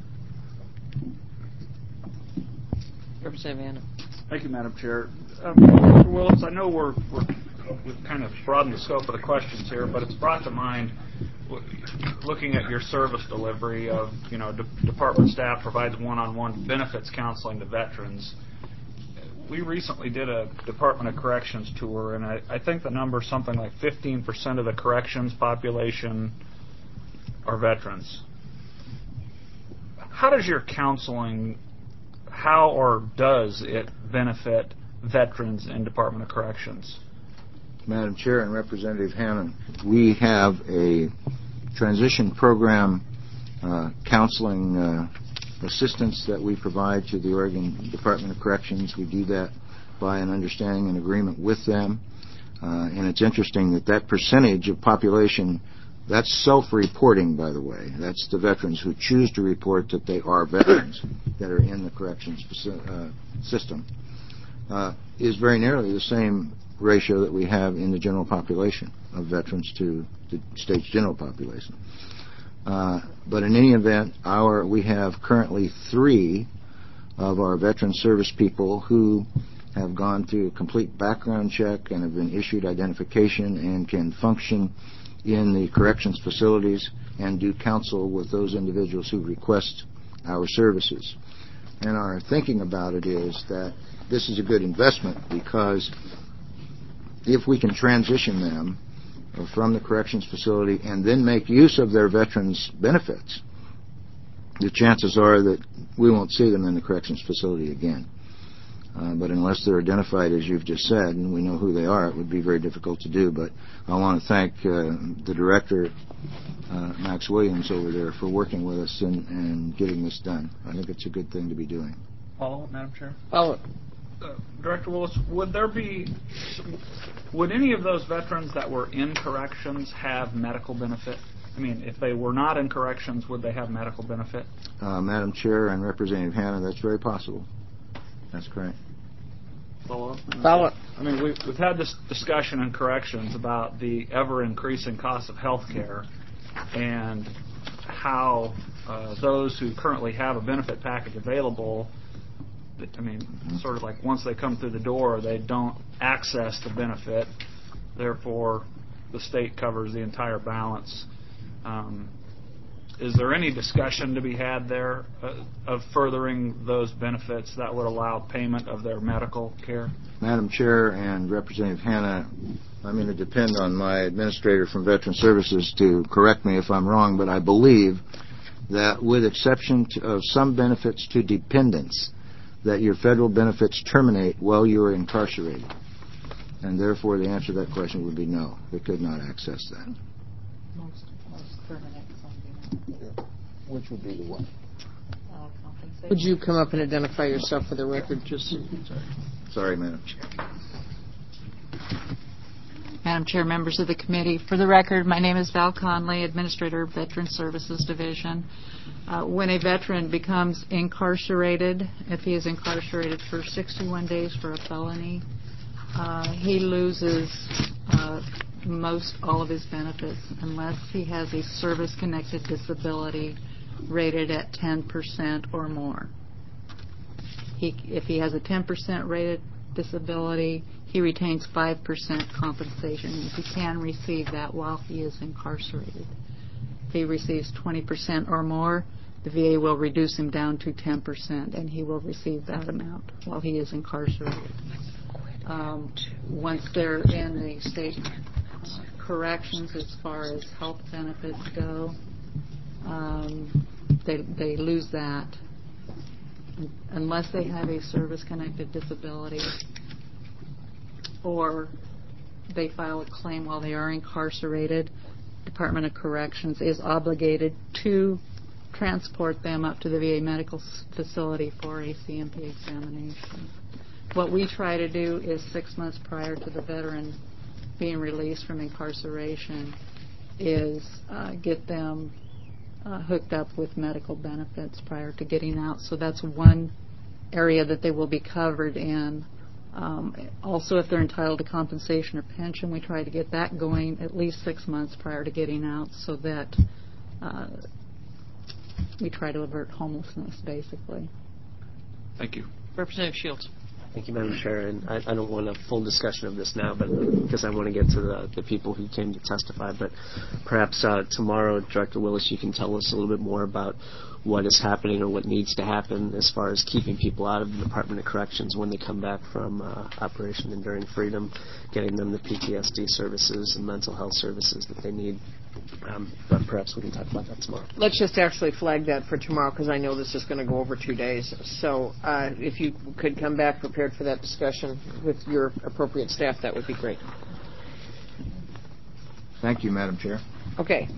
Representative Anna. Thank you, Madam Chair. Um, Mister Willis, I know we're, we're, we've kind of broadened the scope of the questions here, but it's brought to mind w- looking at your service delivery of, you know, de- department staff provides one-on-one benefits counseling to veterans. We recently did a Department of Corrections tour, and I, I think the number is something like fifteen percent of the corrections population are veterans. How does your counseling, how or does it benefit veterans in Department of Corrections? Madam Chair and Representative Hannon, we have a transition program uh, counseling uh, assistance that we provide to the Oregon Department of Corrections. We do that by an understanding and agreement with them. Uh, and it's interesting that that percentage of population, that's self-reporting, by the way. That's the veterans who choose to report that they are veterans that are in the corrections uh, system, uh, is very nearly the same ratio that we have in the general population of veterans to the state's general population. Uh, but in any event, our we have currently three of our veteran service people who have gone through a complete background check and have been issued identification and can function in the corrections facilities and do counsel with those individuals who request our services. And our thinking about it is that this is a good investment because if we can transition them from the corrections facility and then make use of their veterans' benefits, the chances are that we won't see them in the corrections facility again. Uh, but unless they're identified, as you've just said, and we know who they are, it would be very difficult to do. But I want to thank uh, the director, uh, Max Williams, over there for working with us and, and getting this done. I think it's a good thing to be doing. Follow up, Madam Chair? Follow up. Uh, Director Willis, would there be, would any of those veterans that were in corrections have medical benefit? I mean, if they were not in corrections, would they have medical benefit? Uh, Madam Chair and Representative Hanna, that's very possible. That's correct. Follow up? Follow up. I mean, we've, we've had this discussion in corrections about the ever-increasing cost of health care and how uh, those who currently have a benefit package available, I mean, sort of like once they come through the door, they don't access the benefit. Therefore, the state covers the entire balance. Um, is there any discussion to be had there uh, of furthering those benefits that would allow payment of their medical care? Madam Chair and Representative Hanna, I'm going to depend on my administrator from Veteran Services to correct me if I'm wrong, but I believe that with exception to, of some benefits to dependents, that your federal benefits terminate while you are incarcerated. And therefore, the answer to that question would be no. They could not access that. Most, most terminate something. Which would be the one? Uh, compensation. Would you come up and identify yourself for the record? Just Sorry, Sorry Madam Chair. Madam Chair, members of the committee, for the record, my name is Val Conley, Administrator of Veteran Services Division. Uh, when a veteran becomes incarcerated, if he is incarcerated for sixty-one days for a felony, uh, he loses uh, most all of his benefits unless he has a service-connected disability rated at ten percent or more. He, if he has a ten percent rated disability, he retains five percent compensation. He can receive that while he is incarcerated. If he receives twenty percent or more, the V A will reduce him down to ten percent, and he will receive that amount while he is incarcerated. Um, once they're in the state uh, corrections, as far as health benefits go, um, they, they lose that unless they have a service-connected disability or they file a claim while they are incarcerated. Department of Corrections is obligated to transport them up to the V A medical facility for a C M P examination. What we try to do is six months prior to the veteran being released from incarceration is uh, get them uh, hooked up with medical benefits prior to getting out. So that's one area that they will be covered in. Um, also, if they're entitled to compensation or pension, we try to get that going at least six months prior to getting out so that uh, we try to avert homelessness, basically. Thank you. Representative Shields. Thank you, Madam Chair. And I, I don't want a full discussion of this now, but because I want to get to the, the people who came to testify. But perhaps uh, tomorrow, Director Willis, you can tell us a little bit more about what is happening or what needs to happen as far as keeping people out of the Department of Corrections when they come back from uh, Operation Enduring Freedom, getting them the P T S D services and mental health services that they need. Um, but perhaps we can talk about that tomorrow. Let's just actually flag that for tomorrow because I know this is going to go over two days. So uh, if you could come back prepared for that discussion with your appropriate staff, that would be great. Thank you, Madam Chair. Okay.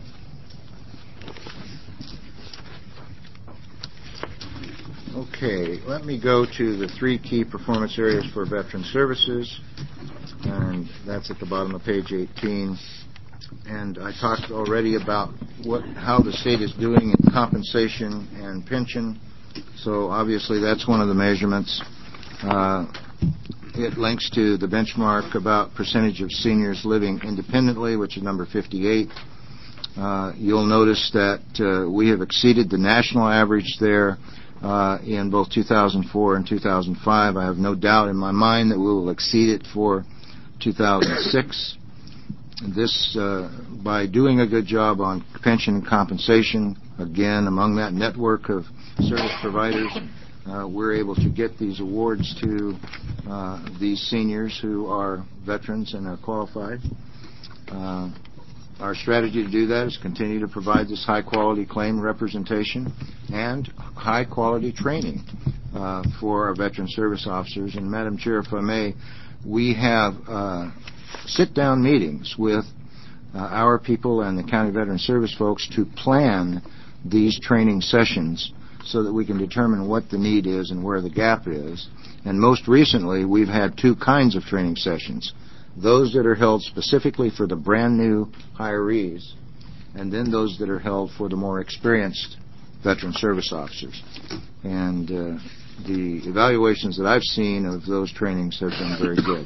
Okay, let me go to the three key performance areas for veteran services, and that's at the bottom of page eighteen. And I talked already about what how the state is doing in compensation and pension, so obviously that's one of the measurements. Uh, it links to the benchmark about percentage of seniors living independently, which is number fifty-eight. Uh, you'll notice that uh, we have exceeded the national average there uh, in both two thousand four and two thousand five. I have no doubt in my mind that we will exceed it for two thousand six. This, uh, by doing a good job on pension and compensation, again, among that network of service providers, uh, we're able to get these awards to uh, these seniors who are veterans and are qualified. Uh, Our strategy to do that is continue to provide this high-quality claim representation and high-quality training uh, for our veteran service officers. And, Madam Chair, if I may, we have uh, sit-down meetings with uh, our people and the county veteran service folks to plan these training sessions so that we can determine what the need is and where the gap is. And most recently, we've had two kinds of training sessions. Those that are held specifically for the brand new hirees, and then those that are held for the more experienced veteran service officers. And uh, the evaluations that I've seen of those trainings have been very good.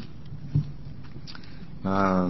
Uh,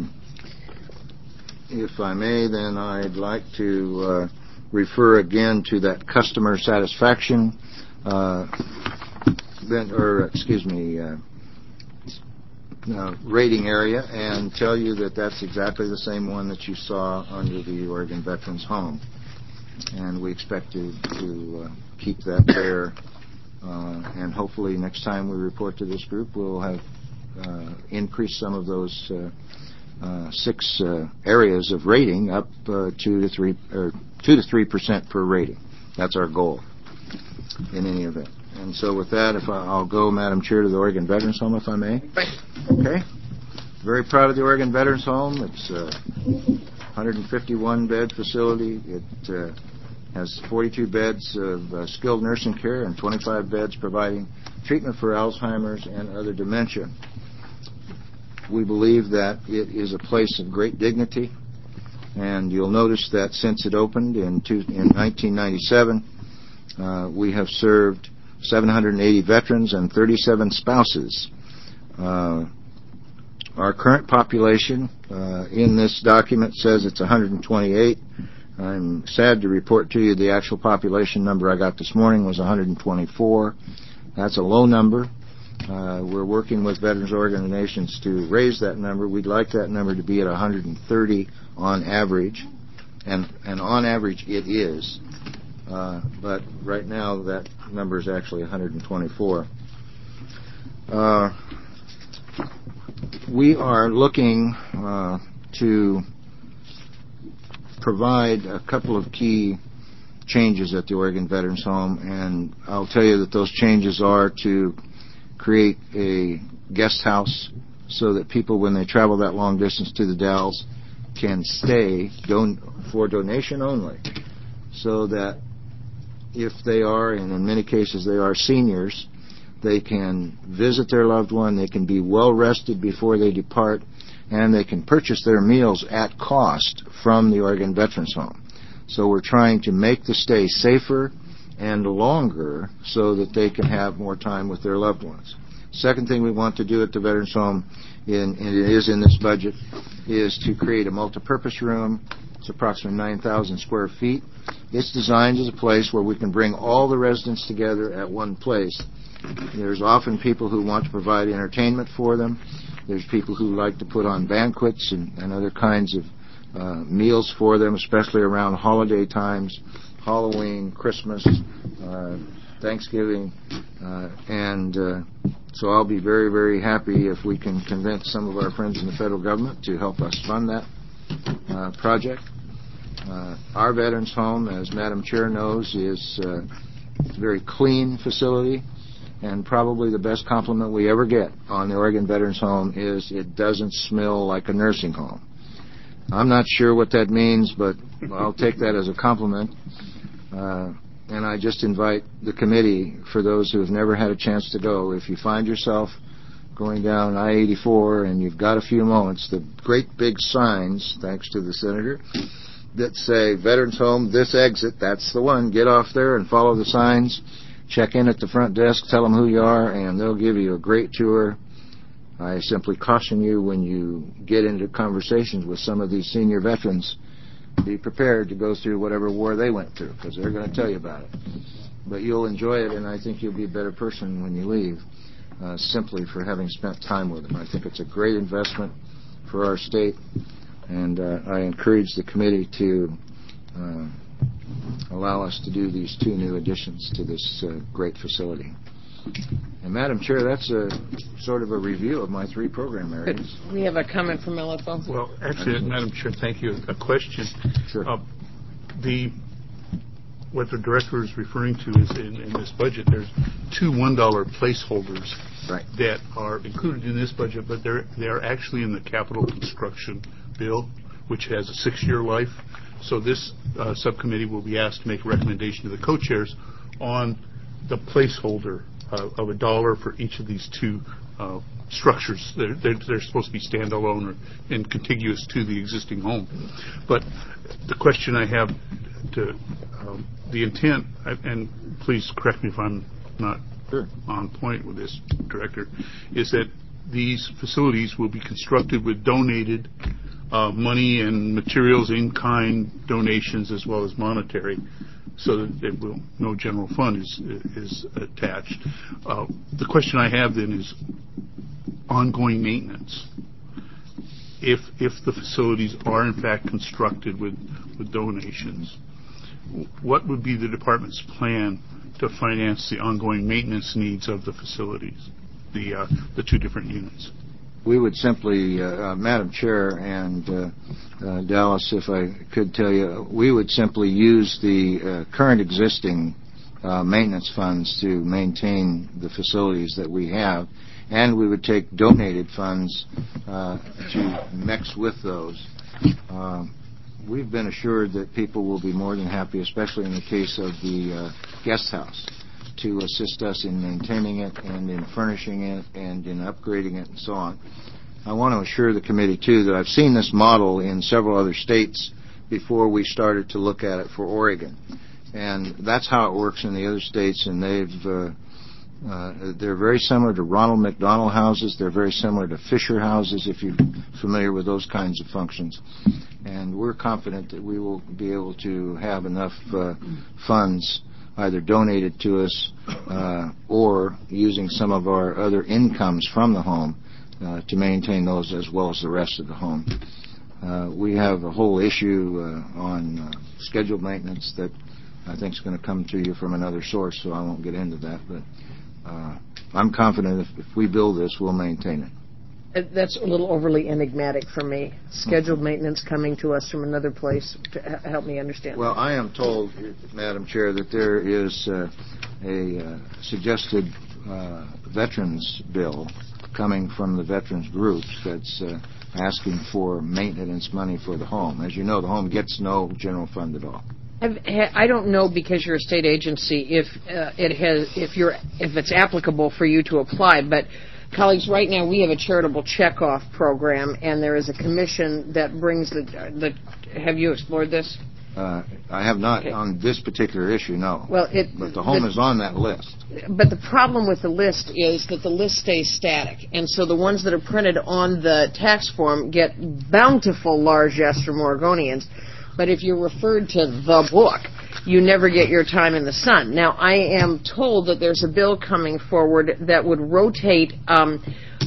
if I may, then I'd like to uh, refer again to that customer satisfaction, uh, then, or excuse me, uh, Uh, rating area, and tell you that that's exactly the same one that you saw under the Oregon Veterans Home. And we expect to, to uh, keep that there. Uh, and hopefully next time we report to this group, we'll have uh, increased some of those uh, uh, six uh, areas of rating up uh, two to three or two to three percent per rating. That's our goal in any event. And so with that, if I, I'll go, Madam Chair, to the Oregon Veterans Home, if I may. Okay. Very proud of the Oregon Veterans Home. It's a one hundred fifty-one bed facility. It uh, has forty-two beds of uh, skilled nursing care and twenty-five beds providing treatment for Alzheimer's and other dementia. We believe that it is a place of great dignity, and you'll notice that since it opened in, two, in nineteen ninety-seven, uh, we have served seven hundred eighty veterans and thirty-seven spouses. Uh, our current population uh, in this document says it's one hundred twenty-eight. I'm sad to report to you the actual population number I got this morning was one hundred twenty-four. That's a low number. Uh, we're working with veterans organizations to raise that number. We'd like that number to be at one hundred thirty on average. and, and on average it is. Uh, but right now that number is actually one hundred twenty-four. Uh, we are looking uh, to provide a couple of key changes at the Oregon Veterans Home, and I'll tell you that those changes are to create a guest house so that people, when they travel that long distance to the Dalles, can stay don- for donation only, so that if they are, and in many cases they are seniors, they can visit their loved one, they can be well rested before they depart, and they can purchase their meals at cost from the Oregon Veterans Home. So we're trying to make the stay safer and longer so that they can have more time with their loved ones. Second thing we want to do at the Veterans Home, in, and it is in this budget, is to create a multipurpose room. It's approximately nine thousand square feet. It's designed as a place where we can bring all the residents together at one place. There's often people who want to provide entertainment for them. There's people who like to put on banquets and, and other kinds of uh, meals for them, especially around holiday times, Halloween, Christmas, uh, Thanksgiving, uh, and uh, so I'll be very, very happy if we can convince some of our friends in the federal government to help us fund that uh, project. Uh, our Veterans Home, as Madam Chair knows, is uh, a very clean facility, and probably the best compliment we ever get on the Oregon Veterans Home is it doesn't smell like a nursing home. I'm not sure what that means, but I'll take that as a compliment. Uh, and I just invite the committee, for those who have never had a chance to go, if you find yourself going down I eighty-four and you've got a few moments, the great big signs, thanks to the senator, that say Veterans Home, this exit, that's the one. Get off there and follow the signs. Check in at the front desk, tell them who you are, and they'll give you a great tour. I simply caution you, when you get into conversations with some of these senior veterans, be prepared to go through whatever war they went through, because they're going to tell you about it. But you'll enjoy it, and I think you'll be a better person when you leave, uh, simply for having spent time with them. I think it's a great investment for our state, and uh, I encourage the committee to uh, allow us to do these two new additions to this uh, great facility. And Madam Chair, that's a sort of a review of my three program areas. We have a comment from L F O. Well, actually, Madam Chair, thank you. A question. Sure. Uh, the what the director is referring to is in, in this budget, there's two one dollar placeholders right. that are included in this budget, but they're they're actually in the capital construction bill, which has a six-year life. So this uh, subcommittee will be asked to make a recommendation to the co-chairs on the placeholder uh, of a dollar for each of these two uh, structures. They're, they're, they're supposed to be standalone or and contiguous to the existing home. But the question I have to um, the intent, and please correct me if I'm not sure. on point with this, Director, is that these facilities will be constructed with donated uh, money and materials in-kind donations as well as monetary, so that it will, no general fund is is attached. Uh, the question I have then is ongoing maintenance. If if the facilities are in fact constructed with, with donations, what would be the department's plan to finance the ongoing maintenance needs of the facilities, the uh, the two different units? We would simply, uh, uh, Madam Chair and uh, uh, Dallas, if I could tell you, we would simply use the uh, current existing uh, maintenance funds to maintain the facilities that we have, and we would take donated funds uh, to mix with those. Uh, we've been assured that people will be more than happy, especially in the case of the uh, guest house, to assist us in maintaining it and in furnishing it and in upgrading it and so on. I want to assure the committee, too, that I've seen this model in several other states before we started to look at it for Oregon. And that's how it works in the other states, and they've uh, uh, they're very similar to Ronald McDonald houses. They're very similar to Fisher houses, if you're familiar with those kinds of functions. And we're confident that we will be able to have enough uh, funds either donated to us uh, or using some of our other incomes from the home uh, to maintain those as well as the rest of the home. uh, we have a whole issue uh, on uh, scheduled maintenance that I think is going to come to you from another source, so I won't get into that. But uh, I'm confident if, if we build this, we'll maintain it. Uh, That's a little overly enigmatic for me. Scheduled maintenance coming to us from another place. To h- help me understand. Well, I am told, Madam Chair, that there is uh, a uh, suggested uh, veterans bill coming from the veterans groups that's uh, asking for maintenance money for the home. As you know, the home gets no general fund at all. Have, ha, I don't know, because you're a state agency, if uh, it has, if you're, if it's applicable for you to apply. But colleagues, right now we have a charitable checkoff program, and there is a commission that brings the. the have you explored this? Uh, I have not Okay. on this particular issue, no. Well, it. But the home the, is on that list. But the problem with the list is that the list stays static, and so the ones that are printed on the tax form get bountiful largesse from Oregonians. But if you're referred to the book, you never get your time in the sun. Now, I am told that there's a bill coming forward that would rotate um,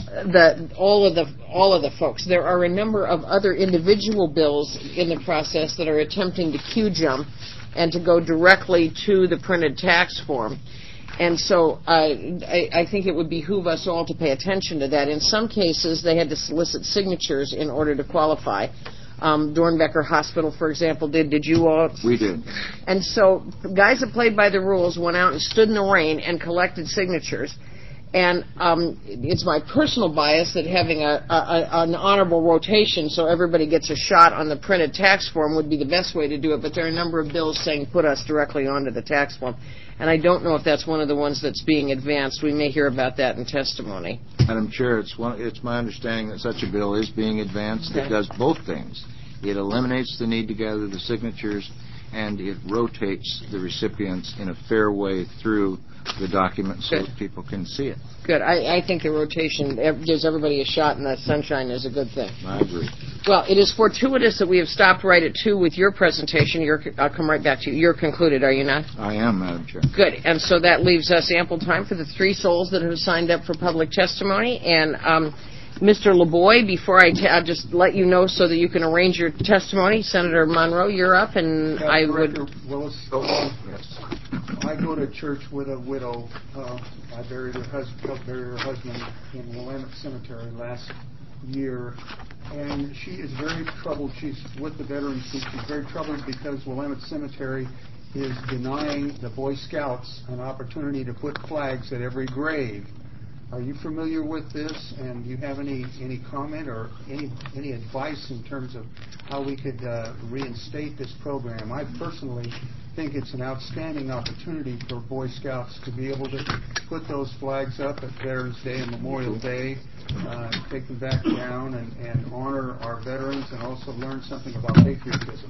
the all of the all of the folks. There are a number of other individual bills in the process that are attempting to queue jump and to go directly to the printed tax form. And so uh, I, I think it would behoove us all to pay attention to that. In some cases, they had to solicit signatures in order to qualify. Um, Dornbecker Hospital, for example, did. Did you all? We did. And so guys that played by the rules went out and stood in the rain and collected signatures. And um, it's my personal bias that having a, a, an honorable rotation so everybody gets a shot on the printed tax form would be the best way to do it. But there are a number of bills saying put us directly onto the tax form. And I don't know if that's one of the ones that's being advanced. We may hear about that in testimony. Madam Chair, it's, one, it's my understanding that such a bill is being advanced. Okay. It does both things. It eliminates the need to gather the signatures, and it rotates the recipients in a fair way through the document so Good. that people can see it. Good. I, I think the rotation ev- gives everybody a shot in the sunshine is a good thing. I agree. Well, it is fortuitous that we have stopped right at two with your presentation. You're, I'll come right back to you. You're concluded, are you not? I am, Madam Chair. Good. And so that leaves us ample time for the three souls that have signed up for public testimony. And um, Mister LaBoy, before I t- I'll just let you know so that you can arrange your testimony. Senator Monroe, you're up, and Yeah, I Director would. Willis, Oh, uh, yes. I go to church with a widow. Uh, I buried her husband, helped bury her husband in Willamette Cemetery last year, and she is very troubled. She's with the Veterans Group. She's very troubled because Willamette Cemetery is denying the Boy Scouts an opportunity to put flags at every grave. Are you familiar with this, and do you have any, any comment or any any advice in terms of how we could uh, reinstate this program? I personally think it's an outstanding opportunity for Boy Scouts to be able to put those flags up at Veterans Day and Memorial Day, uh, take them back down, and, and honor our veterans and also learn something about patriotism.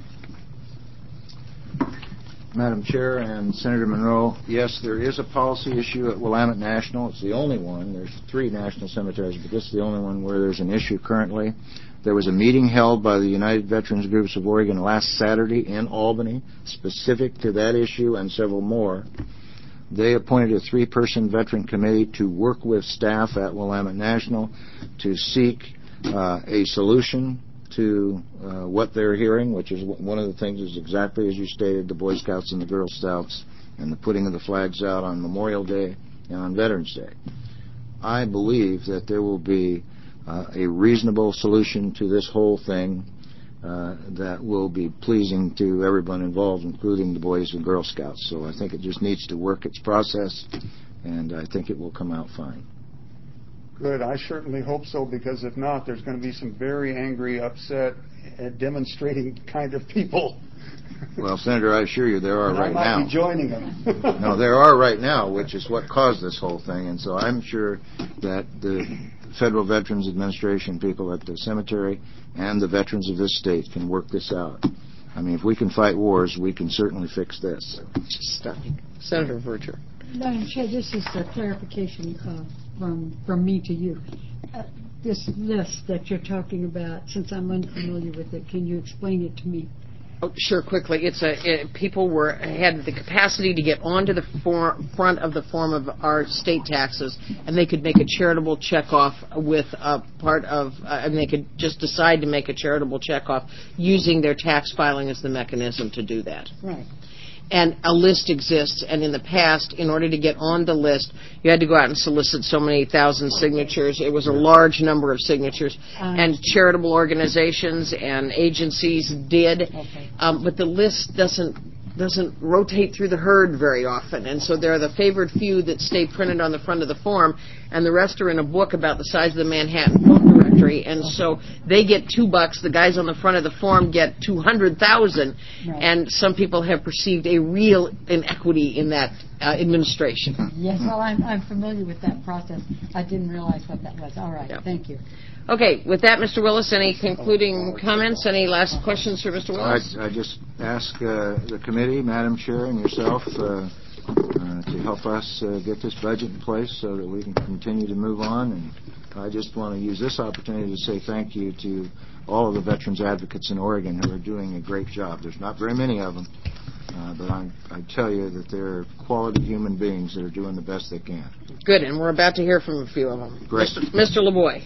Madam Chair and Senator Monroe, yes, there is a policy issue at Willamette National. It's the only one. There's three national cemeteries, but this is the only one where there's an issue currently. There was a meeting held by the United Veterans Groups of Oregon last Saturday in Albany, specific to that issue and several more. They appointed a three-person veteran committee to work with staff at Willamette National to seek uh, a solution to uh, what they're hearing, which is one of the things is exactly as you stated, the Boy Scouts and the Girl Scouts and the putting of the flags out on Memorial Day and on Veterans Day. I believe that there will be uh, a reasonable solution to this whole thing uh, that will be pleasing to everyone involved, including the Boys and Girl Scouts. So I think it just needs to work its process, and I think it will come out fine. Good. I certainly hope so, because if not, there's going to be some very angry, upset, uh, demonstrating kind of people. Well, Senator, I assure you there are And right I might now. be joining them. No, there are right now, which is what caused this whole thing. And so I'm sure that the Federal Veterans Administration people at the cemetery and the veterans of this state can work this out. I mean, if we can fight wars, we can certainly fix this. Stunning. Senator Verger. Madam Chair, this is a clarification uh, from from me to you. Uh, this list that you're talking about, since I'm unfamiliar with it, can you explain it to me? Oh, sure, quickly. It's a it, people were had the capacity to get onto the for, front of the form of our state taxes, and they could make a charitable checkoff with a part of, uh, and they could just decide to make a charitable checkoff using their tax filing as the mechanism to do that. Right. And a list exists, and in the past, in order to get on the list, you had to go out and solicit so many thousand signatures. It was a large number of signatures, Um, and charitable organizations and agencies did, Okay. um, but the list doesn't doesn't rotate through the herd very often, and so there are the favored few that stay printed on the front of the form, and the rest are in a book about the size of the Manhattan phone directory, and so they get two bucks. The guys on the front of the form get two hundred thousand, Right. and some people have perceived a real inequity in that uh, administration. Yes, well, I'm, I'm familiar with that process. I didn't realize what that was. All right, Yeah. thank you. Okay, with that, Mister Willis, any concluding comments? Any last questions for Mister Willis? I, I just ask uh, the committee, Madam Chair, and yourself uh, uh, to help us uh, get this budget in place so that we can continue to move on. And I just want to use this opportunity to say thank you to all of the veterans advocates in Oregon who are doing a great job. There's not very many of them, uh, but I'm, I tell you that they're quality human beings that are doing the best they can. Good, and we're about to hear from a few of them. Great. Mister Mister LeBoy.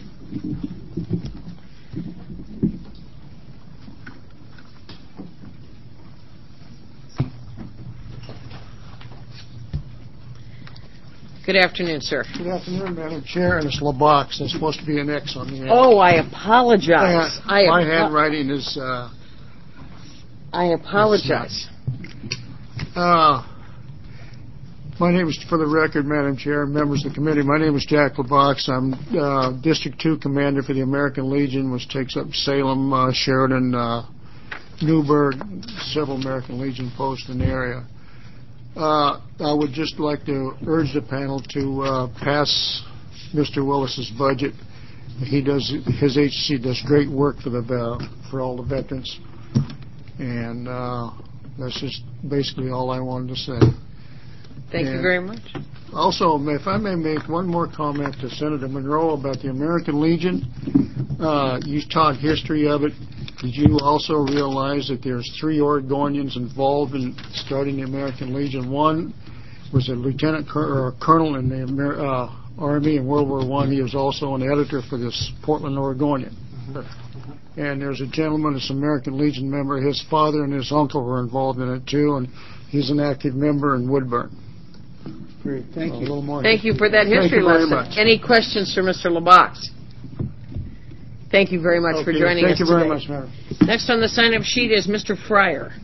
Good afternoon, sir. Good afternoon, Madam Chair, and it's LeBox. There's supposed to be an X on the end. Oh, I apologize. Uh, I my apo- handwriting is, uh, I apologize. uh, my name is, for the record, Madam Chair, members of the committee, my name is Jack LeBox. I'm uh, District two Commander for the American Legion, which takes up Salem, uh, Sheridan, uh, Newburgh, several American Legion posts in the area. Uh, I would just like to urge the panel to uh, pass Mister Willis's budget. He does his agency does great work for the uh, for all the veterans, and uh, that's just basically all I wanted to say. Thank and you very much. Also, if I may make one more comment to Senator Monroe about the American Legion, uh, you taught history of it. Did you also realize that there's three Oregonians involved in starting the American Legion? One was a lieutenant or a colonel in the Amer- uh, Army in World War One. He was also an editor for this Portland Oregonian. And there's a gentleman, this American Legion member. His father and his uncle were involved in it too, and he's an active member in Woodburn. Great, thank A you. little more Thank you for that Thank history you very lesson. much. Any questions for Mister LeBox? Thank you very much for Okay, joining thank us you very today. much, Madam. Next on the sign-up sheet is Mister Fryer.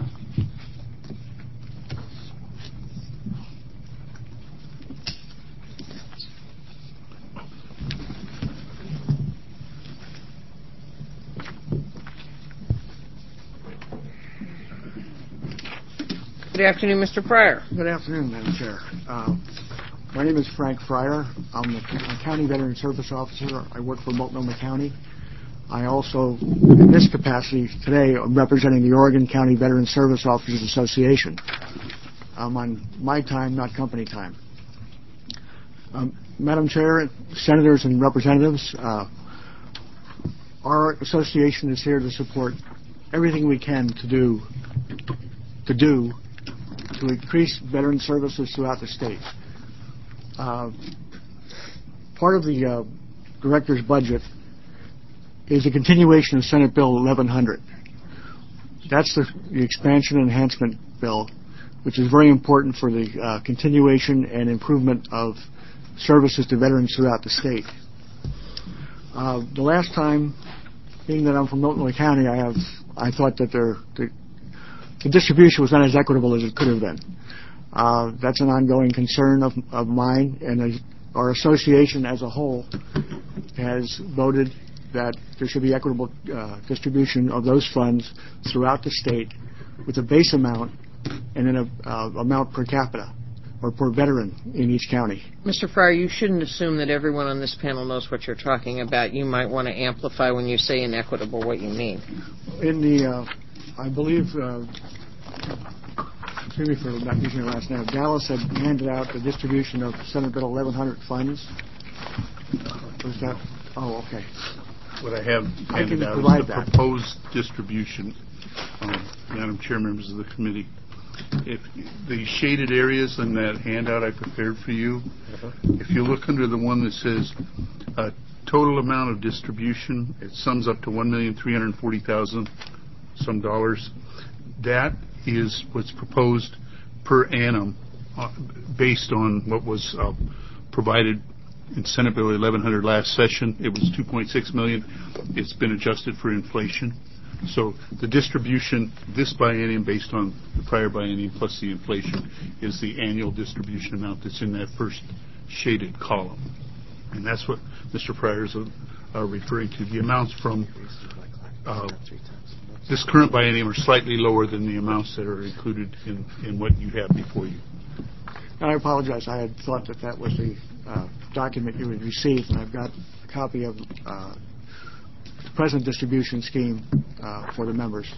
Good afternoon, Mister Fryer. Good afternoon, Madam Chair. Uh, my name is Frank Fryer. I'm the County Veteran Service Officer. I work for Multnomah County. I also, in this capacity today, I'm representing the Oregon County Veteran Service Officers Association. I'm on my time, not company time. Um, Madam Chair, Senators and Representatives, uh, our association is here to support everything we can to do to do to increase veteran services throughout the state. Uh, part of the uh, director's budget is a continuation of Senate Bill eleven hundred. That's the, the expansion and enhancement bill, which is very important for the uh, continuation and improvement of services to veterans throughout the state. Uh, the last time, being that I'm from Multnomah County, I have I thought that there, the, the distribution was not as equitable as it could have been. Uh, that's an ongoing concern of, of mine, and uh, our association as a whole has voted that there should be equitable uh, distribution of those funds throughout the state with a base amount and then a uh, amount per capita or per veteran in each county. Mister Fryer, you shouldn't assume that everyone on this panel knows what you're talking about. You might want to amplify when you say inequitable what you mean. In the, uh, I believe, uh, excuse me for not using your last name, Dallas had handed out the distribution of Senate Bill eleven hundred funds. Was that? Oh, okay. What I have I handed can out provide is the that. proposed distribution um, Madam Chair, members of the committee. If the shaded areas in that handout I prepared for you, uh-huh. if you look under the one that says uh, total amount of distribution, it sums up to one million three hundred forty thousand some dollars. That is what's proposed per annum uh, based on what was uh, provided in Senate Bill eleven hundred last session. It was two point six million dollars. It's been adjusted for inflation. So the distribution this biennium based on the prior biennium plus the inflation is the annual distribution amount that's in that first shaded column. And that's what Mister Pryor is uh, referring to. The amounts from uh, this current biennium are slightly lower than the amounts that are included in, in what you have before you. I apologize. I had thought that that was the uh, document you had received, and I've got a copy of uh, the present distribution scheme uh, for the members.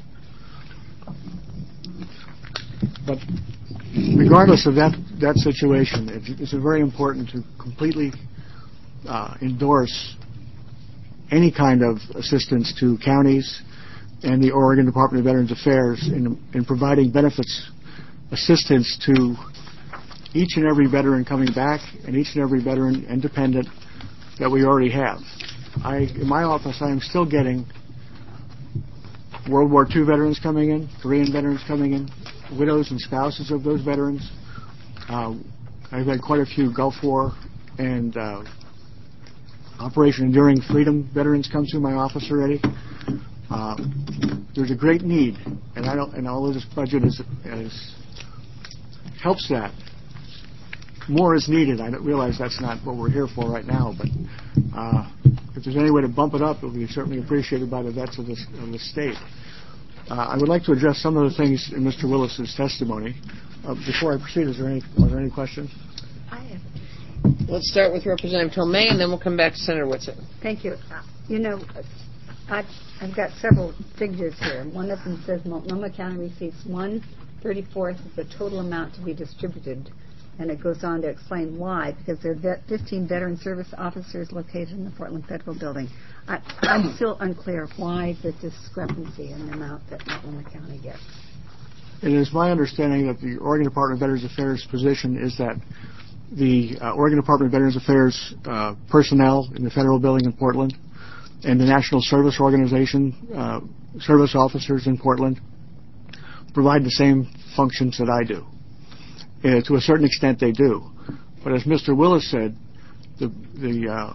But regardless of that, that situation, it's very important to completely uh, endorse any kind of assistance to counties and the Oregon Department of Veterans Affairs in, in providing benefits assistance to each and every veteran coming back and each and every veteran and dependent that we already have. I, in my office, I am still getting World War Two veterans coming in, Korean veterans coming in, widows and spouses of those veterans. Uh, I've had quite a few Gulf War and uh, Operation Enduring Freedom veterans come through my office already. Uh, there's a great need, and I don't. And although this budget is, is helps that, more is needed. I don't realize that's not what we're here for right now, but uh, if there's any way to bump it up, it will be certainly appreciated by the vets of this, of the state. Uh, I would like to address some of the things in Mister Willis's testimony. Uh, before I proceed, is there any, are there any questions? I have. Let's start with Representative Tomei, and then we'll come back to Senator Whitsitt. Thank you. Uh, you know, I've, I've got several figures here. One of them says Multnomah County receives one thirty-fourth of the total amount to be distributed. And it goes on to explain why, because there are vet, fifteen veteran service officers located in the Portland Federal Building. I, I'm still unclear why the discrepancy in the amount that Multnomah County gets. It is my understanding that the Oregon Department of Veterans Affairs position is that the uh, Oregon Department of Veterans Affairs uh, personnel in the federal building in Portland and the National Service Organization uh, service officers in Portland provide the same functions that I do. Uh, to a certain extent, they do. But as Mister Willis said, the, the uh,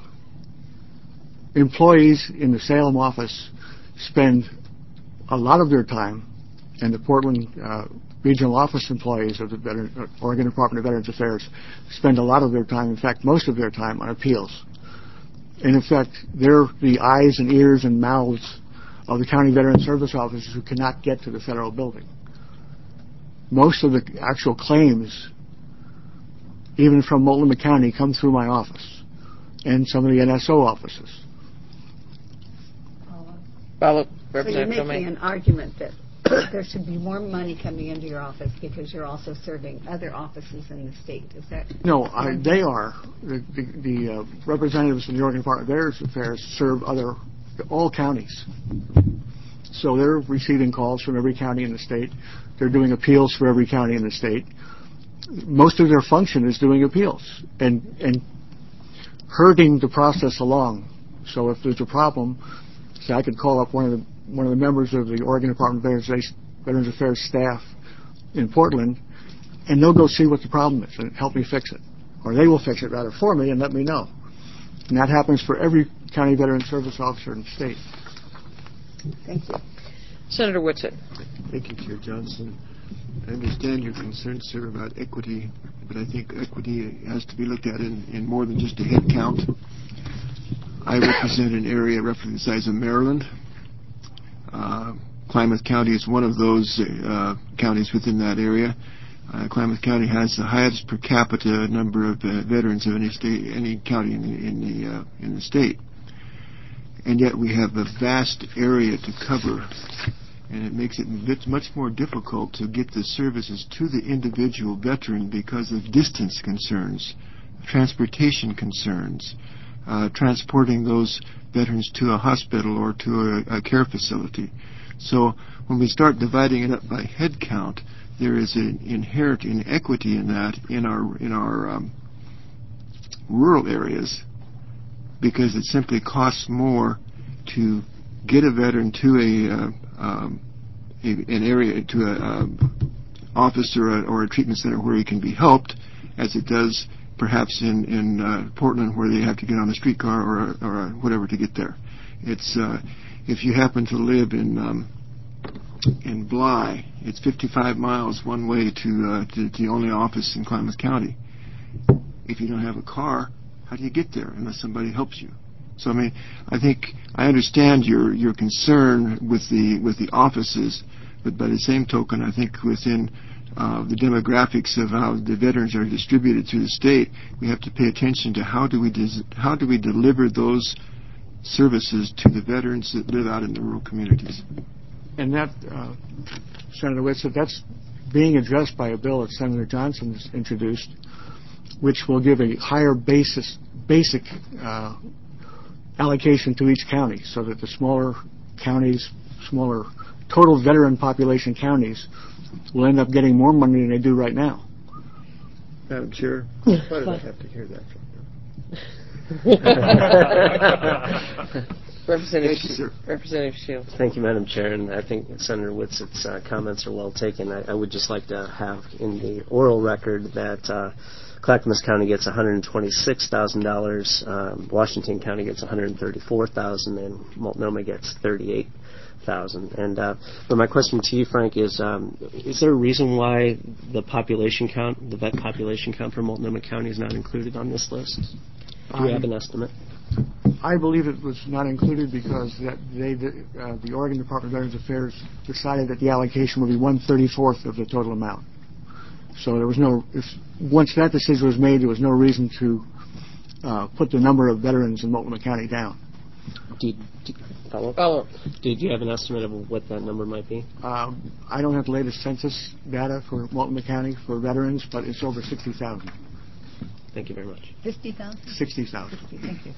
employees in the Salem office spend a lot of their time, and the Portland uh, regional office employees of the Veteran, uh, Oregon Department of Veterans Affairs spend a lot of their time, in fact, most of their time, on appeals. And in fact, they're the eyes and ears and mouths of the county veteran service officers who cannot get to the federal building. Most of the actual claims, even from Multnomah County, come through my office and some of the N S O offices. Follow, so you're making an argument that there should be more money coming into your office because you're also serving other offices in the state. Is that? No, I, they are. The, the, the uh, representatives from the Oregon Department of Veterans Affairs serve other, all counties. So they're receiving calls from every county in the state. They're doing appeals for every county in the state. Most of their function is doing appeals and and herding the process along. So if there's a problem, say I could call up one of the one of the members of the Oregon Department of Veterans, Veterans Affairs staff in Portland, and they'll go see what the problem is and help me fix it, or they will fix it rather for me and let me know. And that happens for every county veteran service officer in the state. Thank you. Senator Whitsitt. Thank you, Chair Johnson. I understand your concerns, sir, about equity, but I think equity has to be looked at in, in more than just a head count. I represent an area roughly the size of Maryland. Uh, Klamath County is one of those uh, counties within that area. Uh, Klamath County has the highest per capita number of uh, veterans of any state, any county in the in the, uh, in the state. And yet we have a vast area to cover, and it makes it much more difficult to get the services to the individual veteran because of distance concerns, transportation concerns, uh, transporting those veterans to a hospital or to a, a care facility. So when we start dividing it up by head count, there is an inherent inequity in that in our in our um, rural areas, because it simply costs more to get a veteran to a, uh, um, a an area to a um, office or a, or a treatment center where he can be helped, as it does perhaps in in uh, Portland, where they have to get on a streetcar or a, or a whatever to get there. It's uh, if you happen to live in um, in Bly, it's fifty-five miles one way to, uh, to the only office in Klamath County. If you don't have a car, how do you get there unless somebody helps you? So I mean, I think I understand your your concern with the with the offices, but by the same token, I think within uh, the demographics of how the veterans are distributed through the state, we have to pay attention to how do we dis- how do we deliver those services to the veterans that live out in the rural communities. And that, uh, Senator Whitsitt, that's being addressed by a bill that Senator Johnson has introduced, which will give a higher basis, basic uh, allocation to each county, so that the smaller counties, smaller total veteran population counties, will end up getting more money than they do right now. Madam Chair, why did I have to hear that from you? Representative, Thank you, Representative Shields. Thank you, Madam Chair, and I think Senator Whitsitt's uh, comments are well taken. I, I would just like to have in the oral record that uh, Clackamas County gets one hundred twenty-six thousand dollars, um, Washington County gets one hundred thirty-four thousand dollars, and Multnomah gets thirty-eight thousand dollars. And uh, but my question to you, Frank, is um, is there a reason why the population count, the vet population count for Multnomah County is not included on this list? Do you have an estimate? I believe it was not included because that they, uh, the Oregon Department of Veterans Affairs decided that the allocation would be one thirty-fourth of the total amount. So there was no, if, once that decision was made, there was no reason to uh, put the number of veterans in Multnomah County down. Do you, do you, follow up? Follow up. Did you have an estimate of what that number might be? Um, I don't have the latest census data for Multnomah County for veterans, but it's over sixty thousand. Thank you very much. fifty thousand? sixty thousand. Thank you.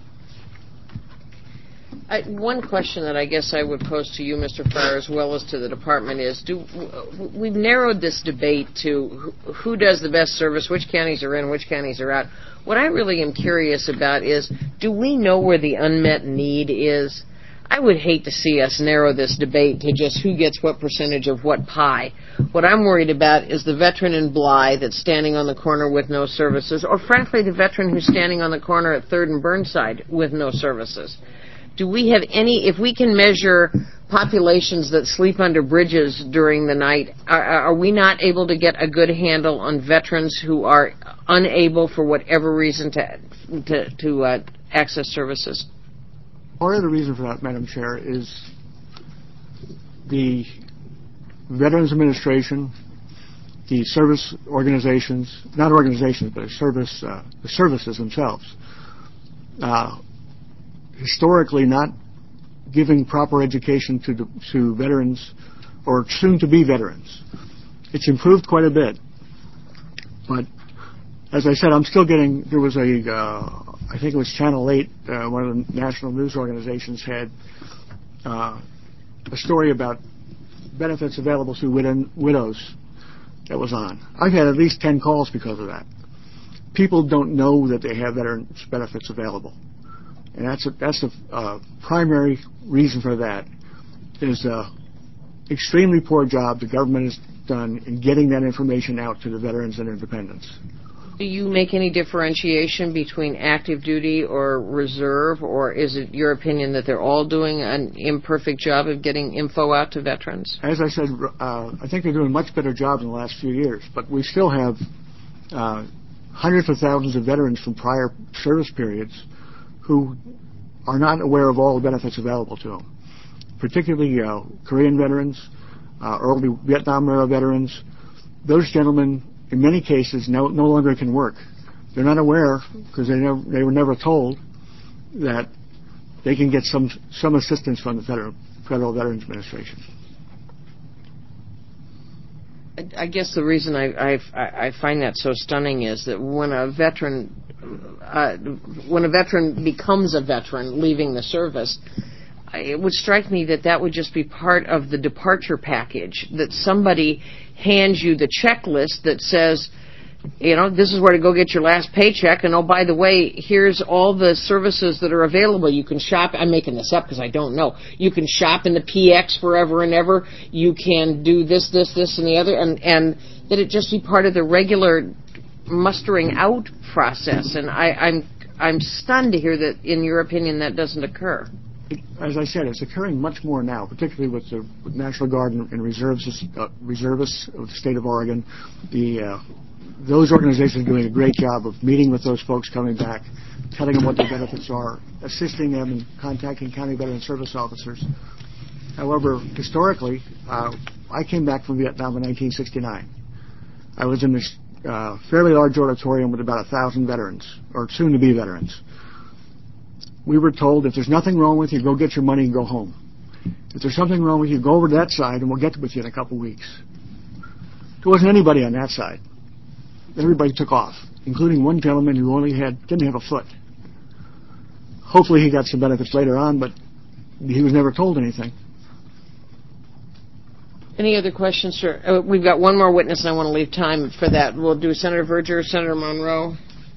I, one question that I guess I would pose to you, Mister Fryer, as well as to the department is, do we've narrowed this debate to who, who does the best service, which counties are in, which counties are out. What I really am curious about is, do we know where the unmet need is? I would hate to see us narrow this debate to just who gets what percentage of what pie. What I'm worried about is the veteran in Bly that's standing on the corner with no services, or frankly the veteran who's standing on the corner at third and Burnside with no services. Do we have any, if we can measure populations that sleep under bridges during the night, are, are we not able to get a good handle on veterans who are unable for whatever reason to to, to uh, access services? Part of the reason for that, Madam Chair, is the Veterans Administration, the service organizations, not organizations, but service, uh, the services themselves, uh, historically not giving proper education to the, to veterans or soon-to-be veterans. It's improved quite a bit, but as I said, I'm still getting. There was a, uh, I think it was Channel eight, uh, one of the national news organizations had uh, a story about benefits available to widow, widows that was on. I've had at least ten calls because of that. People don't know that they have veterans benefits available. And that's a, that's the uh, primary reason for that. There's a extremely poor job the government has done in getting that information out to the veterans and their dependents. Do you make any differentiation between active duty or reserve, or is it your opinion that they're all doing an imperfect job of getting info out to veterans? As I said, uh, I think they're doing a much better job in the last few years, but we still have uh, hundreds of thousands of veterans from prior service periods who are not aware of all the benefits available to them, particularly uh, Korean veterans, uh, early Vietnam era veterans. Those gentlemen, in many cases, no, no longer can work. They're not aware, because they, never, they were never told, that they can get some some assistance from the Federal, Federal Veterans Administration. I guess the reason I, I, I find that so stunning is that when a veteran, uh, when a veteran becomes a veteran leaving the service, it would strike me that that would just be part of the departure package, that somebody hands you the checklist that says, you know, this is where to go get your last paycheck, and oh, by the way, here's all the services that are available. You can shop, I'm making this up because I don't know, you can shop in the P X forever and ever, you can do this, this, this, and the other, and, and that it just be part of the regular mustering out process. And I, I'm, I'm stunned to hear that, in your opinion, that doesn't occur. As I said, it's occurring much more now, particularly with the with National Guard and, and reservists, uh, reservists of the state of Oregon. The uh, those organizations are doing a great job of meeting with those folks coming back, telling them what their benefits are, assisting them in contacting county veteran service officers. However, historically, uh, I came back from Vietnam in nineteen sixty-nine. I was in this uh, fairly large auditorium with about a thousand veterans, or soon-to-be veterans. We were told, if there's nothing wrong with you, go get your money and go home. If there's something wrong with you, go over to that side and we'll get with you in a couple weeks. There wasn't anybody on that side. Everybody took off, including one gentleman who only had, didn't have a foot. Hopefully he got some benefits later on, but he was never told anything. Any other questions, sir? Uh, we've got one more witness, and I want to leave time for that. We'll do Senator Verger, Senator Monroe.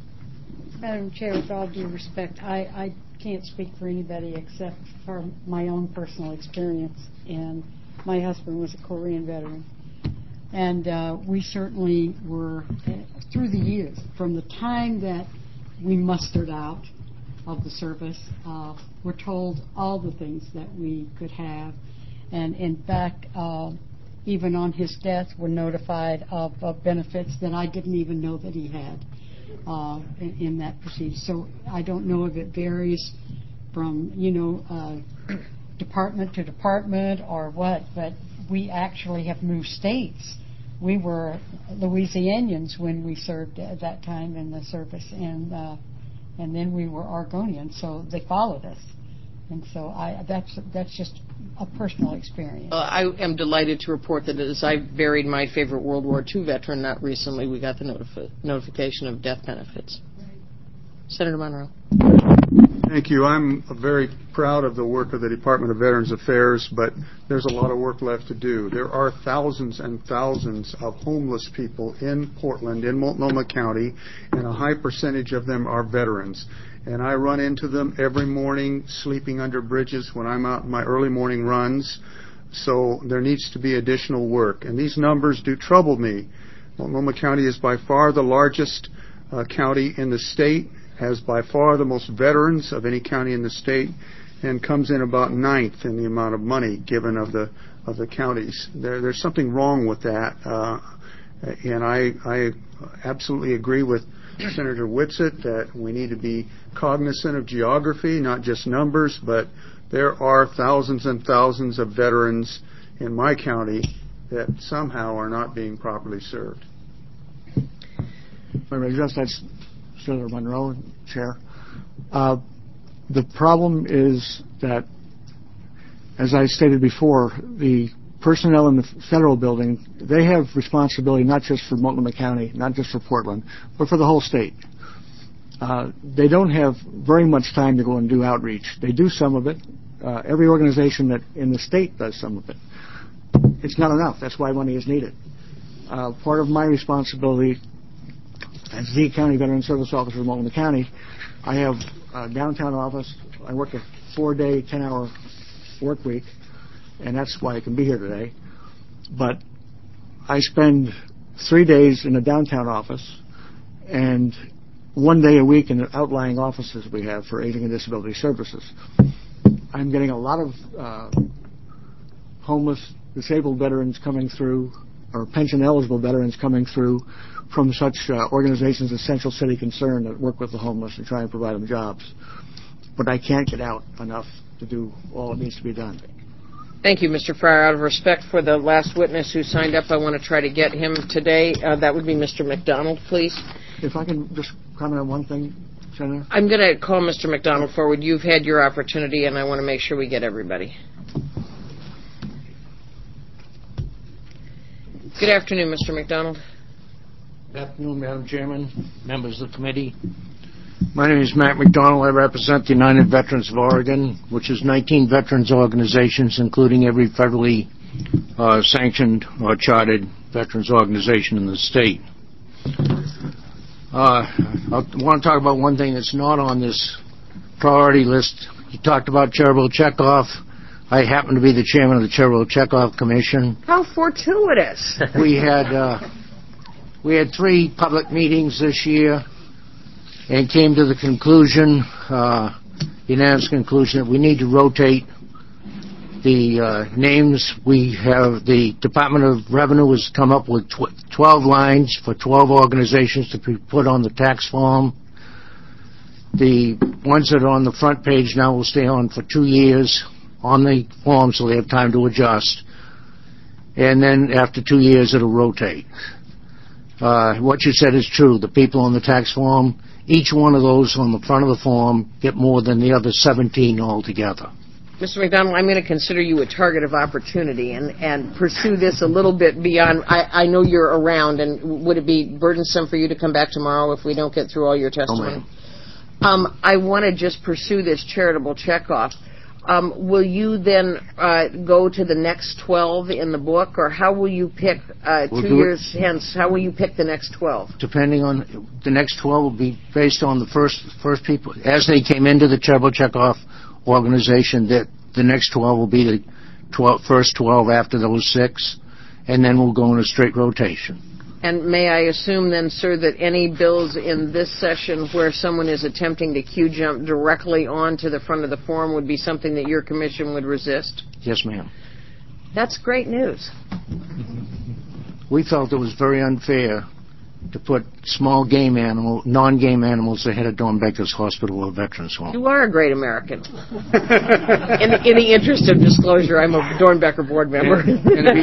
Madam Chair, with all due respect, I, I can't speak for anybody except for my own personal experience. And my husband was a Korean veteran. And uh, we certainly were, uh, through the years, from the time that we mustered out of the service, uh, we're told all the things that we could have. And in fact, uh, even on his death, we're notified of uh, benefits that I didn't even know that he had. Uh, in, in that procedure. So I don't know if it varies from, you know, uh, department to department or what, but we actually have moved states. We were Louisianians when we served at that time in the service, and uh, and then we were Oregonians, so they followed us. And so I, that's that's just a personal experience. Uh, I am delighted to report that as I buried my favorite World War Two veteran, not recently, we got the notifi- notification of death benefits. Right. Senator Monroe. Thank you. I'm very proud of the work of the Department of Veterans Affairs, but there's a lot of work left to do. There are thousands and thousands of homeless people in Portland, in Multnomah County, and a high percentage of them are veterans. And I run into them every morning sleeping under bridges when I'm out in my early morning runs. So there needs to be additional work. And these numbers do trouble me. Multnomah County is by far the largest uh, county in the state, has by far the most veterans of any county in the state, and comes in about ninth in the amount of money given of the of the counties. There, there's something wrong with that. Uh, and I, I absolutely agree with Senator Whitsett that we need to be cognizant of geography, not just numbers, but there are thousands and thousands of veterans in my county that somehow are not being properly served. If I may address that, Senator Monroe, Chair. Uh, the problem is that, as I stated before, the personnel in the federal building, they have responsibility not just for Multnomah County, not just for Portland, but for the whole state. Uh, they don't have very much time to go and do outreach. They do some of it. Uh, every organization that in the state does some of it. It's not enough. That's why money is needed. Uh, part of my responsibility as the County Veteran Service Officer of Multnomah County, I have a downtown office. I work a four-day, ten-hour work week, and that's why I can be here today. But I spend three days in the downtown office and one day a week in the outlying offices we have for aging and disability services. I'm getting a lot of uh, homeless, disabled veterans coming through, or pension-eligible veterans coming through from such uh, organizations as Central City Concern that work with the homeless and try and provide them jobs. But I can't get out enough to do all that needs to be done. Thank you, Mister Fryer. Out of respect for the last witness who signed up, I want to try to get him today. Uh, that would be Mister McDonald, please. If I can just comment on one thing, Senator. I'm going to call Mister McDonald forward. You've had your opportunity, and I want to make sure we get everybody. Good afternoon, Mister McDonald. Good afternoon, Madam Chairman, members of the committee. My name is Matt McDonald. I represent the United Veterans of Oregon, which is nineteen veterans organizations, including every federally uh, sanctioned or chartered veterans organization in the state. Uh, I want to talk about one thing that's not on this priority list. You talked about Cherubel Chekhov. I happen to be the chairman of the Cherubel Chekhov Commission. How fortuitous. We had uh, we had three public meetings this year and came to the conclusion, uh, unanimous conclusion, that we need to rotate the uh, names. We have the Department of Revenue has come up with tw- twelve lines for twelve organizations to be put on the tax form. The ones that are on the front page now will stay on for two years on the form, so they have time to adjust. And then after two years, it'll rotate. Uh, what you said is true. The people on the tax form, each one of those on the front of the form get more than the other seventeen altogether. Mister McDonald, I'm going to consider you a target of opportunity and, and pursue this a little bit beyond. I, I know you're around, and would it be burdensome for you to come back tomorrow if we don't get through all your testimony? Oh, um, I want to just pursue this charitable checkoff. Um, will you then uh, go to the next twelve in the book, or how will you pick, uh, We'll two do it- years hence, how will you pick the next twelve? Depending on, the next twelve will be based on the first first people. As they came into the Cherubel Chekhov organization, that the next twelve will be the twelve, first twelve after those six, and then we'll go in a straight rotation. And may I assume then, sir, that any bills in this session where someone is attempting to queue jump directly onto the front of the form would be something that your commission would resist? Yes, ma'am. That's great news. We felt it was very unfair to put small game animal, non-game animals ahead of Dornbecker's Hospital or Veterans Home. You are a great American. in, the, in the interest of disclosure, I'm a Dornbecker board member. And,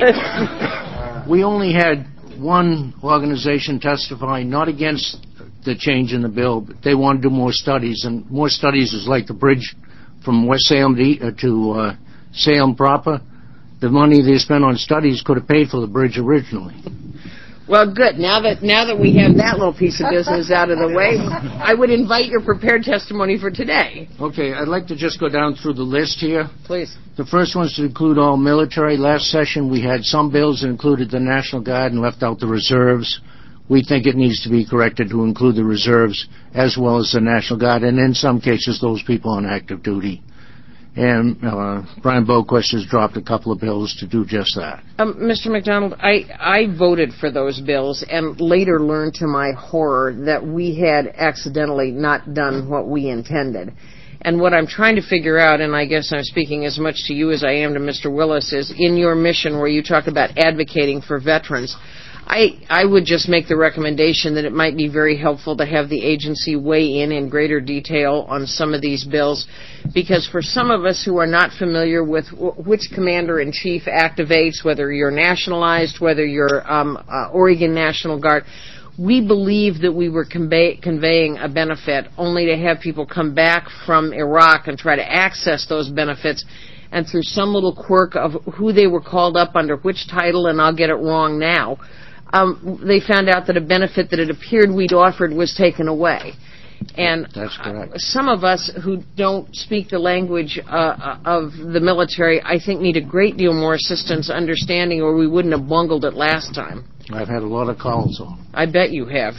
and we, we only had one organization testify not against the change in the bill, but they want to do more studies, and more studies is like the bridge from West Salem to, uh, to uh, Salem proper. The money they spent on studies could have paid for the bridge originally. Well, good. Now that now that we have that little piece of business out of the way, I would invite your prepared testimony for today. Okay, I'd like to just go down through the list here. Please. The first one's to include all military. Last session, we had some bills that included the National Guard and left out the reserves. We think it needs to be corrected to include the reserves as well as the National Guard, and in some cases, those people on active duty. And uh, Brian Boquist has dropped a couple of bills to do just that. Um, Mister McDonald, I, I voted for those bills and later learned to my horror that we had accidentally not done what we intended. And what I'm trying to figure out, and I guess I'm speaking as much to you as I am to Mister Willis, is in your mission where you talk about advocating for veterans, I, I would just make the recommendation that it might be very helpful to have the agency weigh in in greater detail on some of these bills, because for some of us who are not familiar with w- which commander-in-chief activates, whether you're nationalized, whether you're um, uh, Oregon National Guard, we believe that we were convey- conveying a benefit only to have people come back from Iraq and try to access those benefits, and through some little quirk of who they were called up under which title, and I'll get it wrong now, Um, they found out that a benefit that it appeared we'd offered was taken away. And That's correct. Uh, some of us who don't speak the language uh, of the military, I think, need a great deal more assistance understanding, or we wouldn't have bungled it last time. I've had a lot of calls on. I bet you have.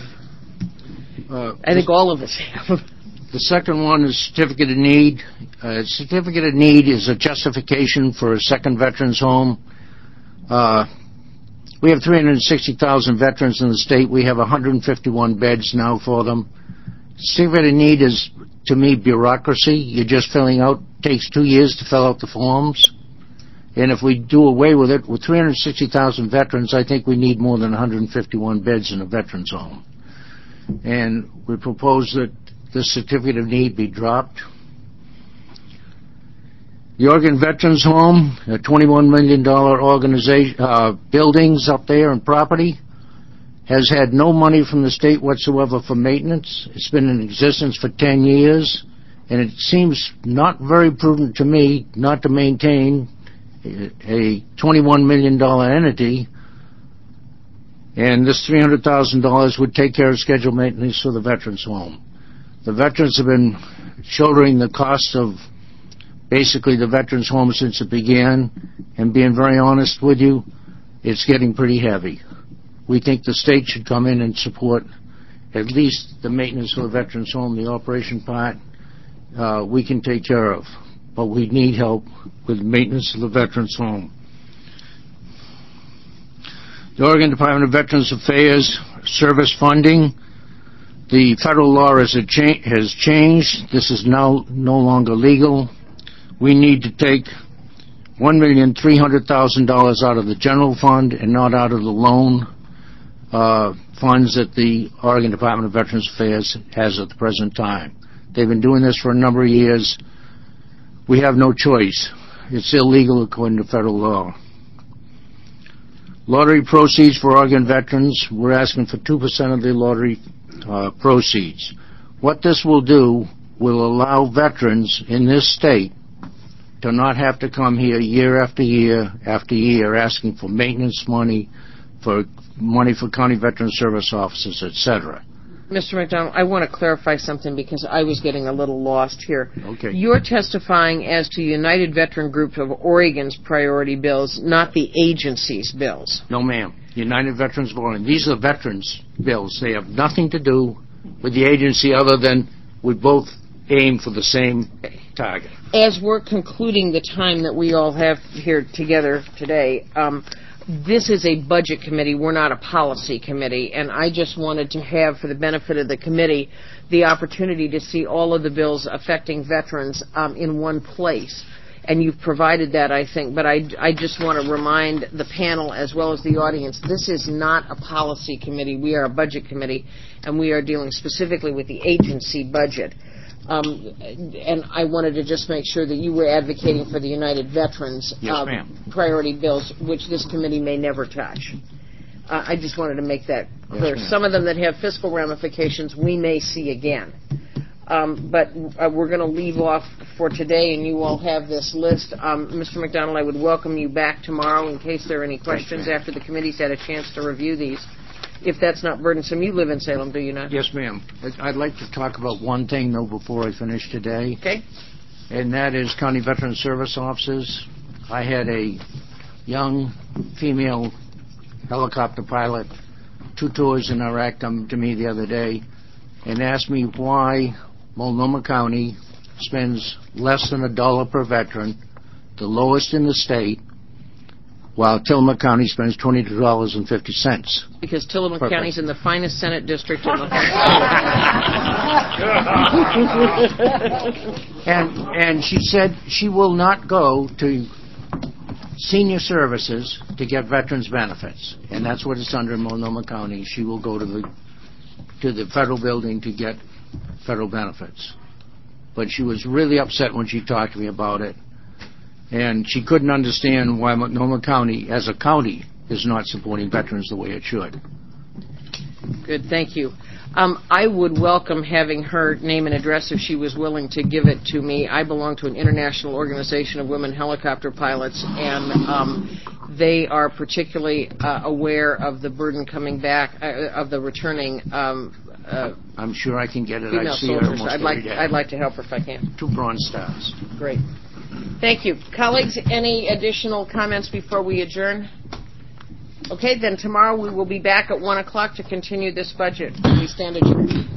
Uh, I think all of us have. The second one is certificate of need. Uh, certificate of need is a justification for a second veterans home. Uh, we have three hundred sixty thousand veterans in the state. We have one hundred fifty-one beds now for them. Certificate of need is, to me, bureaucracy. You're just filling out, takes two years to fill out the forms. And if we do away with it, with three hundred sixty thousand veterans, I think we need more than one hundred fifty-one beds in a veterans home. And we propose that the certificate of need be dropped. The Oregon Veterans Home, a twenty-one million dollars organization, uh, buildings up there and property, has had no money from the state whatsoever for maintenance. It's been in existence for ten years, and it seems not very prudent to me not to maintain a twenty-one million dollars entity, and this three hundred thousand dollars would take care of scheduled maintenance for the Veterans Home. The veterans have been shouldering the cost of basically the veterans' home since it began, and being very honest with you, it's getting pretty heavy. We think the state should come in and support at least the maintenance of the veterans' home, the operation part, uh, we can take care of. But we need help with maintenance of the veterans' home. The Oregon Department of Veterans Affairs service funding, the federal law has, a cha- has changed. This is now no longer legal. We need to take one million three hundred thousand dollars out of the general fund and not out of the loan uh, funds that the Oregon Department of Veterans Affairs has at the present time. They've been doing this for a number of years. We have no choice. It's illegal according to federal law. Lottery proceeds for Oregon veterans, we're asking for two percent of the lottery uh, proceeds. What this will do will allow veterans in this state to not have to come here year after year after year asking for maintenance money, for money for county veteran service officers, et cetera. Mister McDonald, I want to clarify something because I was getting a little lost here. Okay. You're testifying as to United Veteran Group of Oregon's priority bills, not the agency's bills. No, ma'am. United Veterans of Oregon. These are veterans' bills. They have nothing to do with the agency other than we both aim for the same target. As we're concluding the time that we all have here together today, um, this is a budget committee. We're not a policy committee, and I just wanted to have, for the benefit of the committee, the opportunity to see all of the bills affecting veterans um, in one place. And you've provided that, I think, but I, I just want to remind the panel as well as the audience, this is not a policy committee. We are a budget committee, and we are dealing specifically with the agency budget. Um, and I wanted to just make sure that you were advocating for the United Veterans yes, uh, ma'am. priority bills, which this committee may never touch. Uh, I just wanted to make that clear. Yes, some of them that have fiscal ramifications we may see again. Um, but uh, we're going to leave off for today, and you all have this list. Um, Mister McDonald, I would welcome you back tomorrow in case there are any questions Thanks, after the committee's had a chance to review these. If that's not burdensome, you live in Salem, do you not? Yes, ma'am. I'd like to talk about one thing, though, before I finish today. Okay. And that is county veteran service officers. I had a young female helicopter pilot, two tours in Iraq, come to me the other day and asked me why Multnomah County spends less than a dollar per veteran, the lowest in the state, while Tillamook County spends twenty-two dollars and fifty cents. Because Tillamook Perfect. County is in the finest Senate district in the and and she said she will not go to senior services to get veterans benefits, and that's what it's under in Multnomah County. She will go to the to the federal building to get federal benefits. But she was really upset when she talked to me about it. And she couldn't understand why Multnomah County, as a county, is not supporting veterans the way it should. Good, thank you. Um, I would welcome having her name and address if she was willing to give it to me. I belong to an international organization of women helicopter pilots, and um, they are particularly uh, aware of the burden coming back, uh, of the returning um, uh, I'm sure I can get it. female I see it soldiers. almost I'd like, every day. I'd like to help her if I can. Two Bronze Stars. Great. Thank you. Colleagues, any additional comments before we adjourn? Okay, then tomorrow we will be back at one o'clock to continue this budget. We stand adjourned.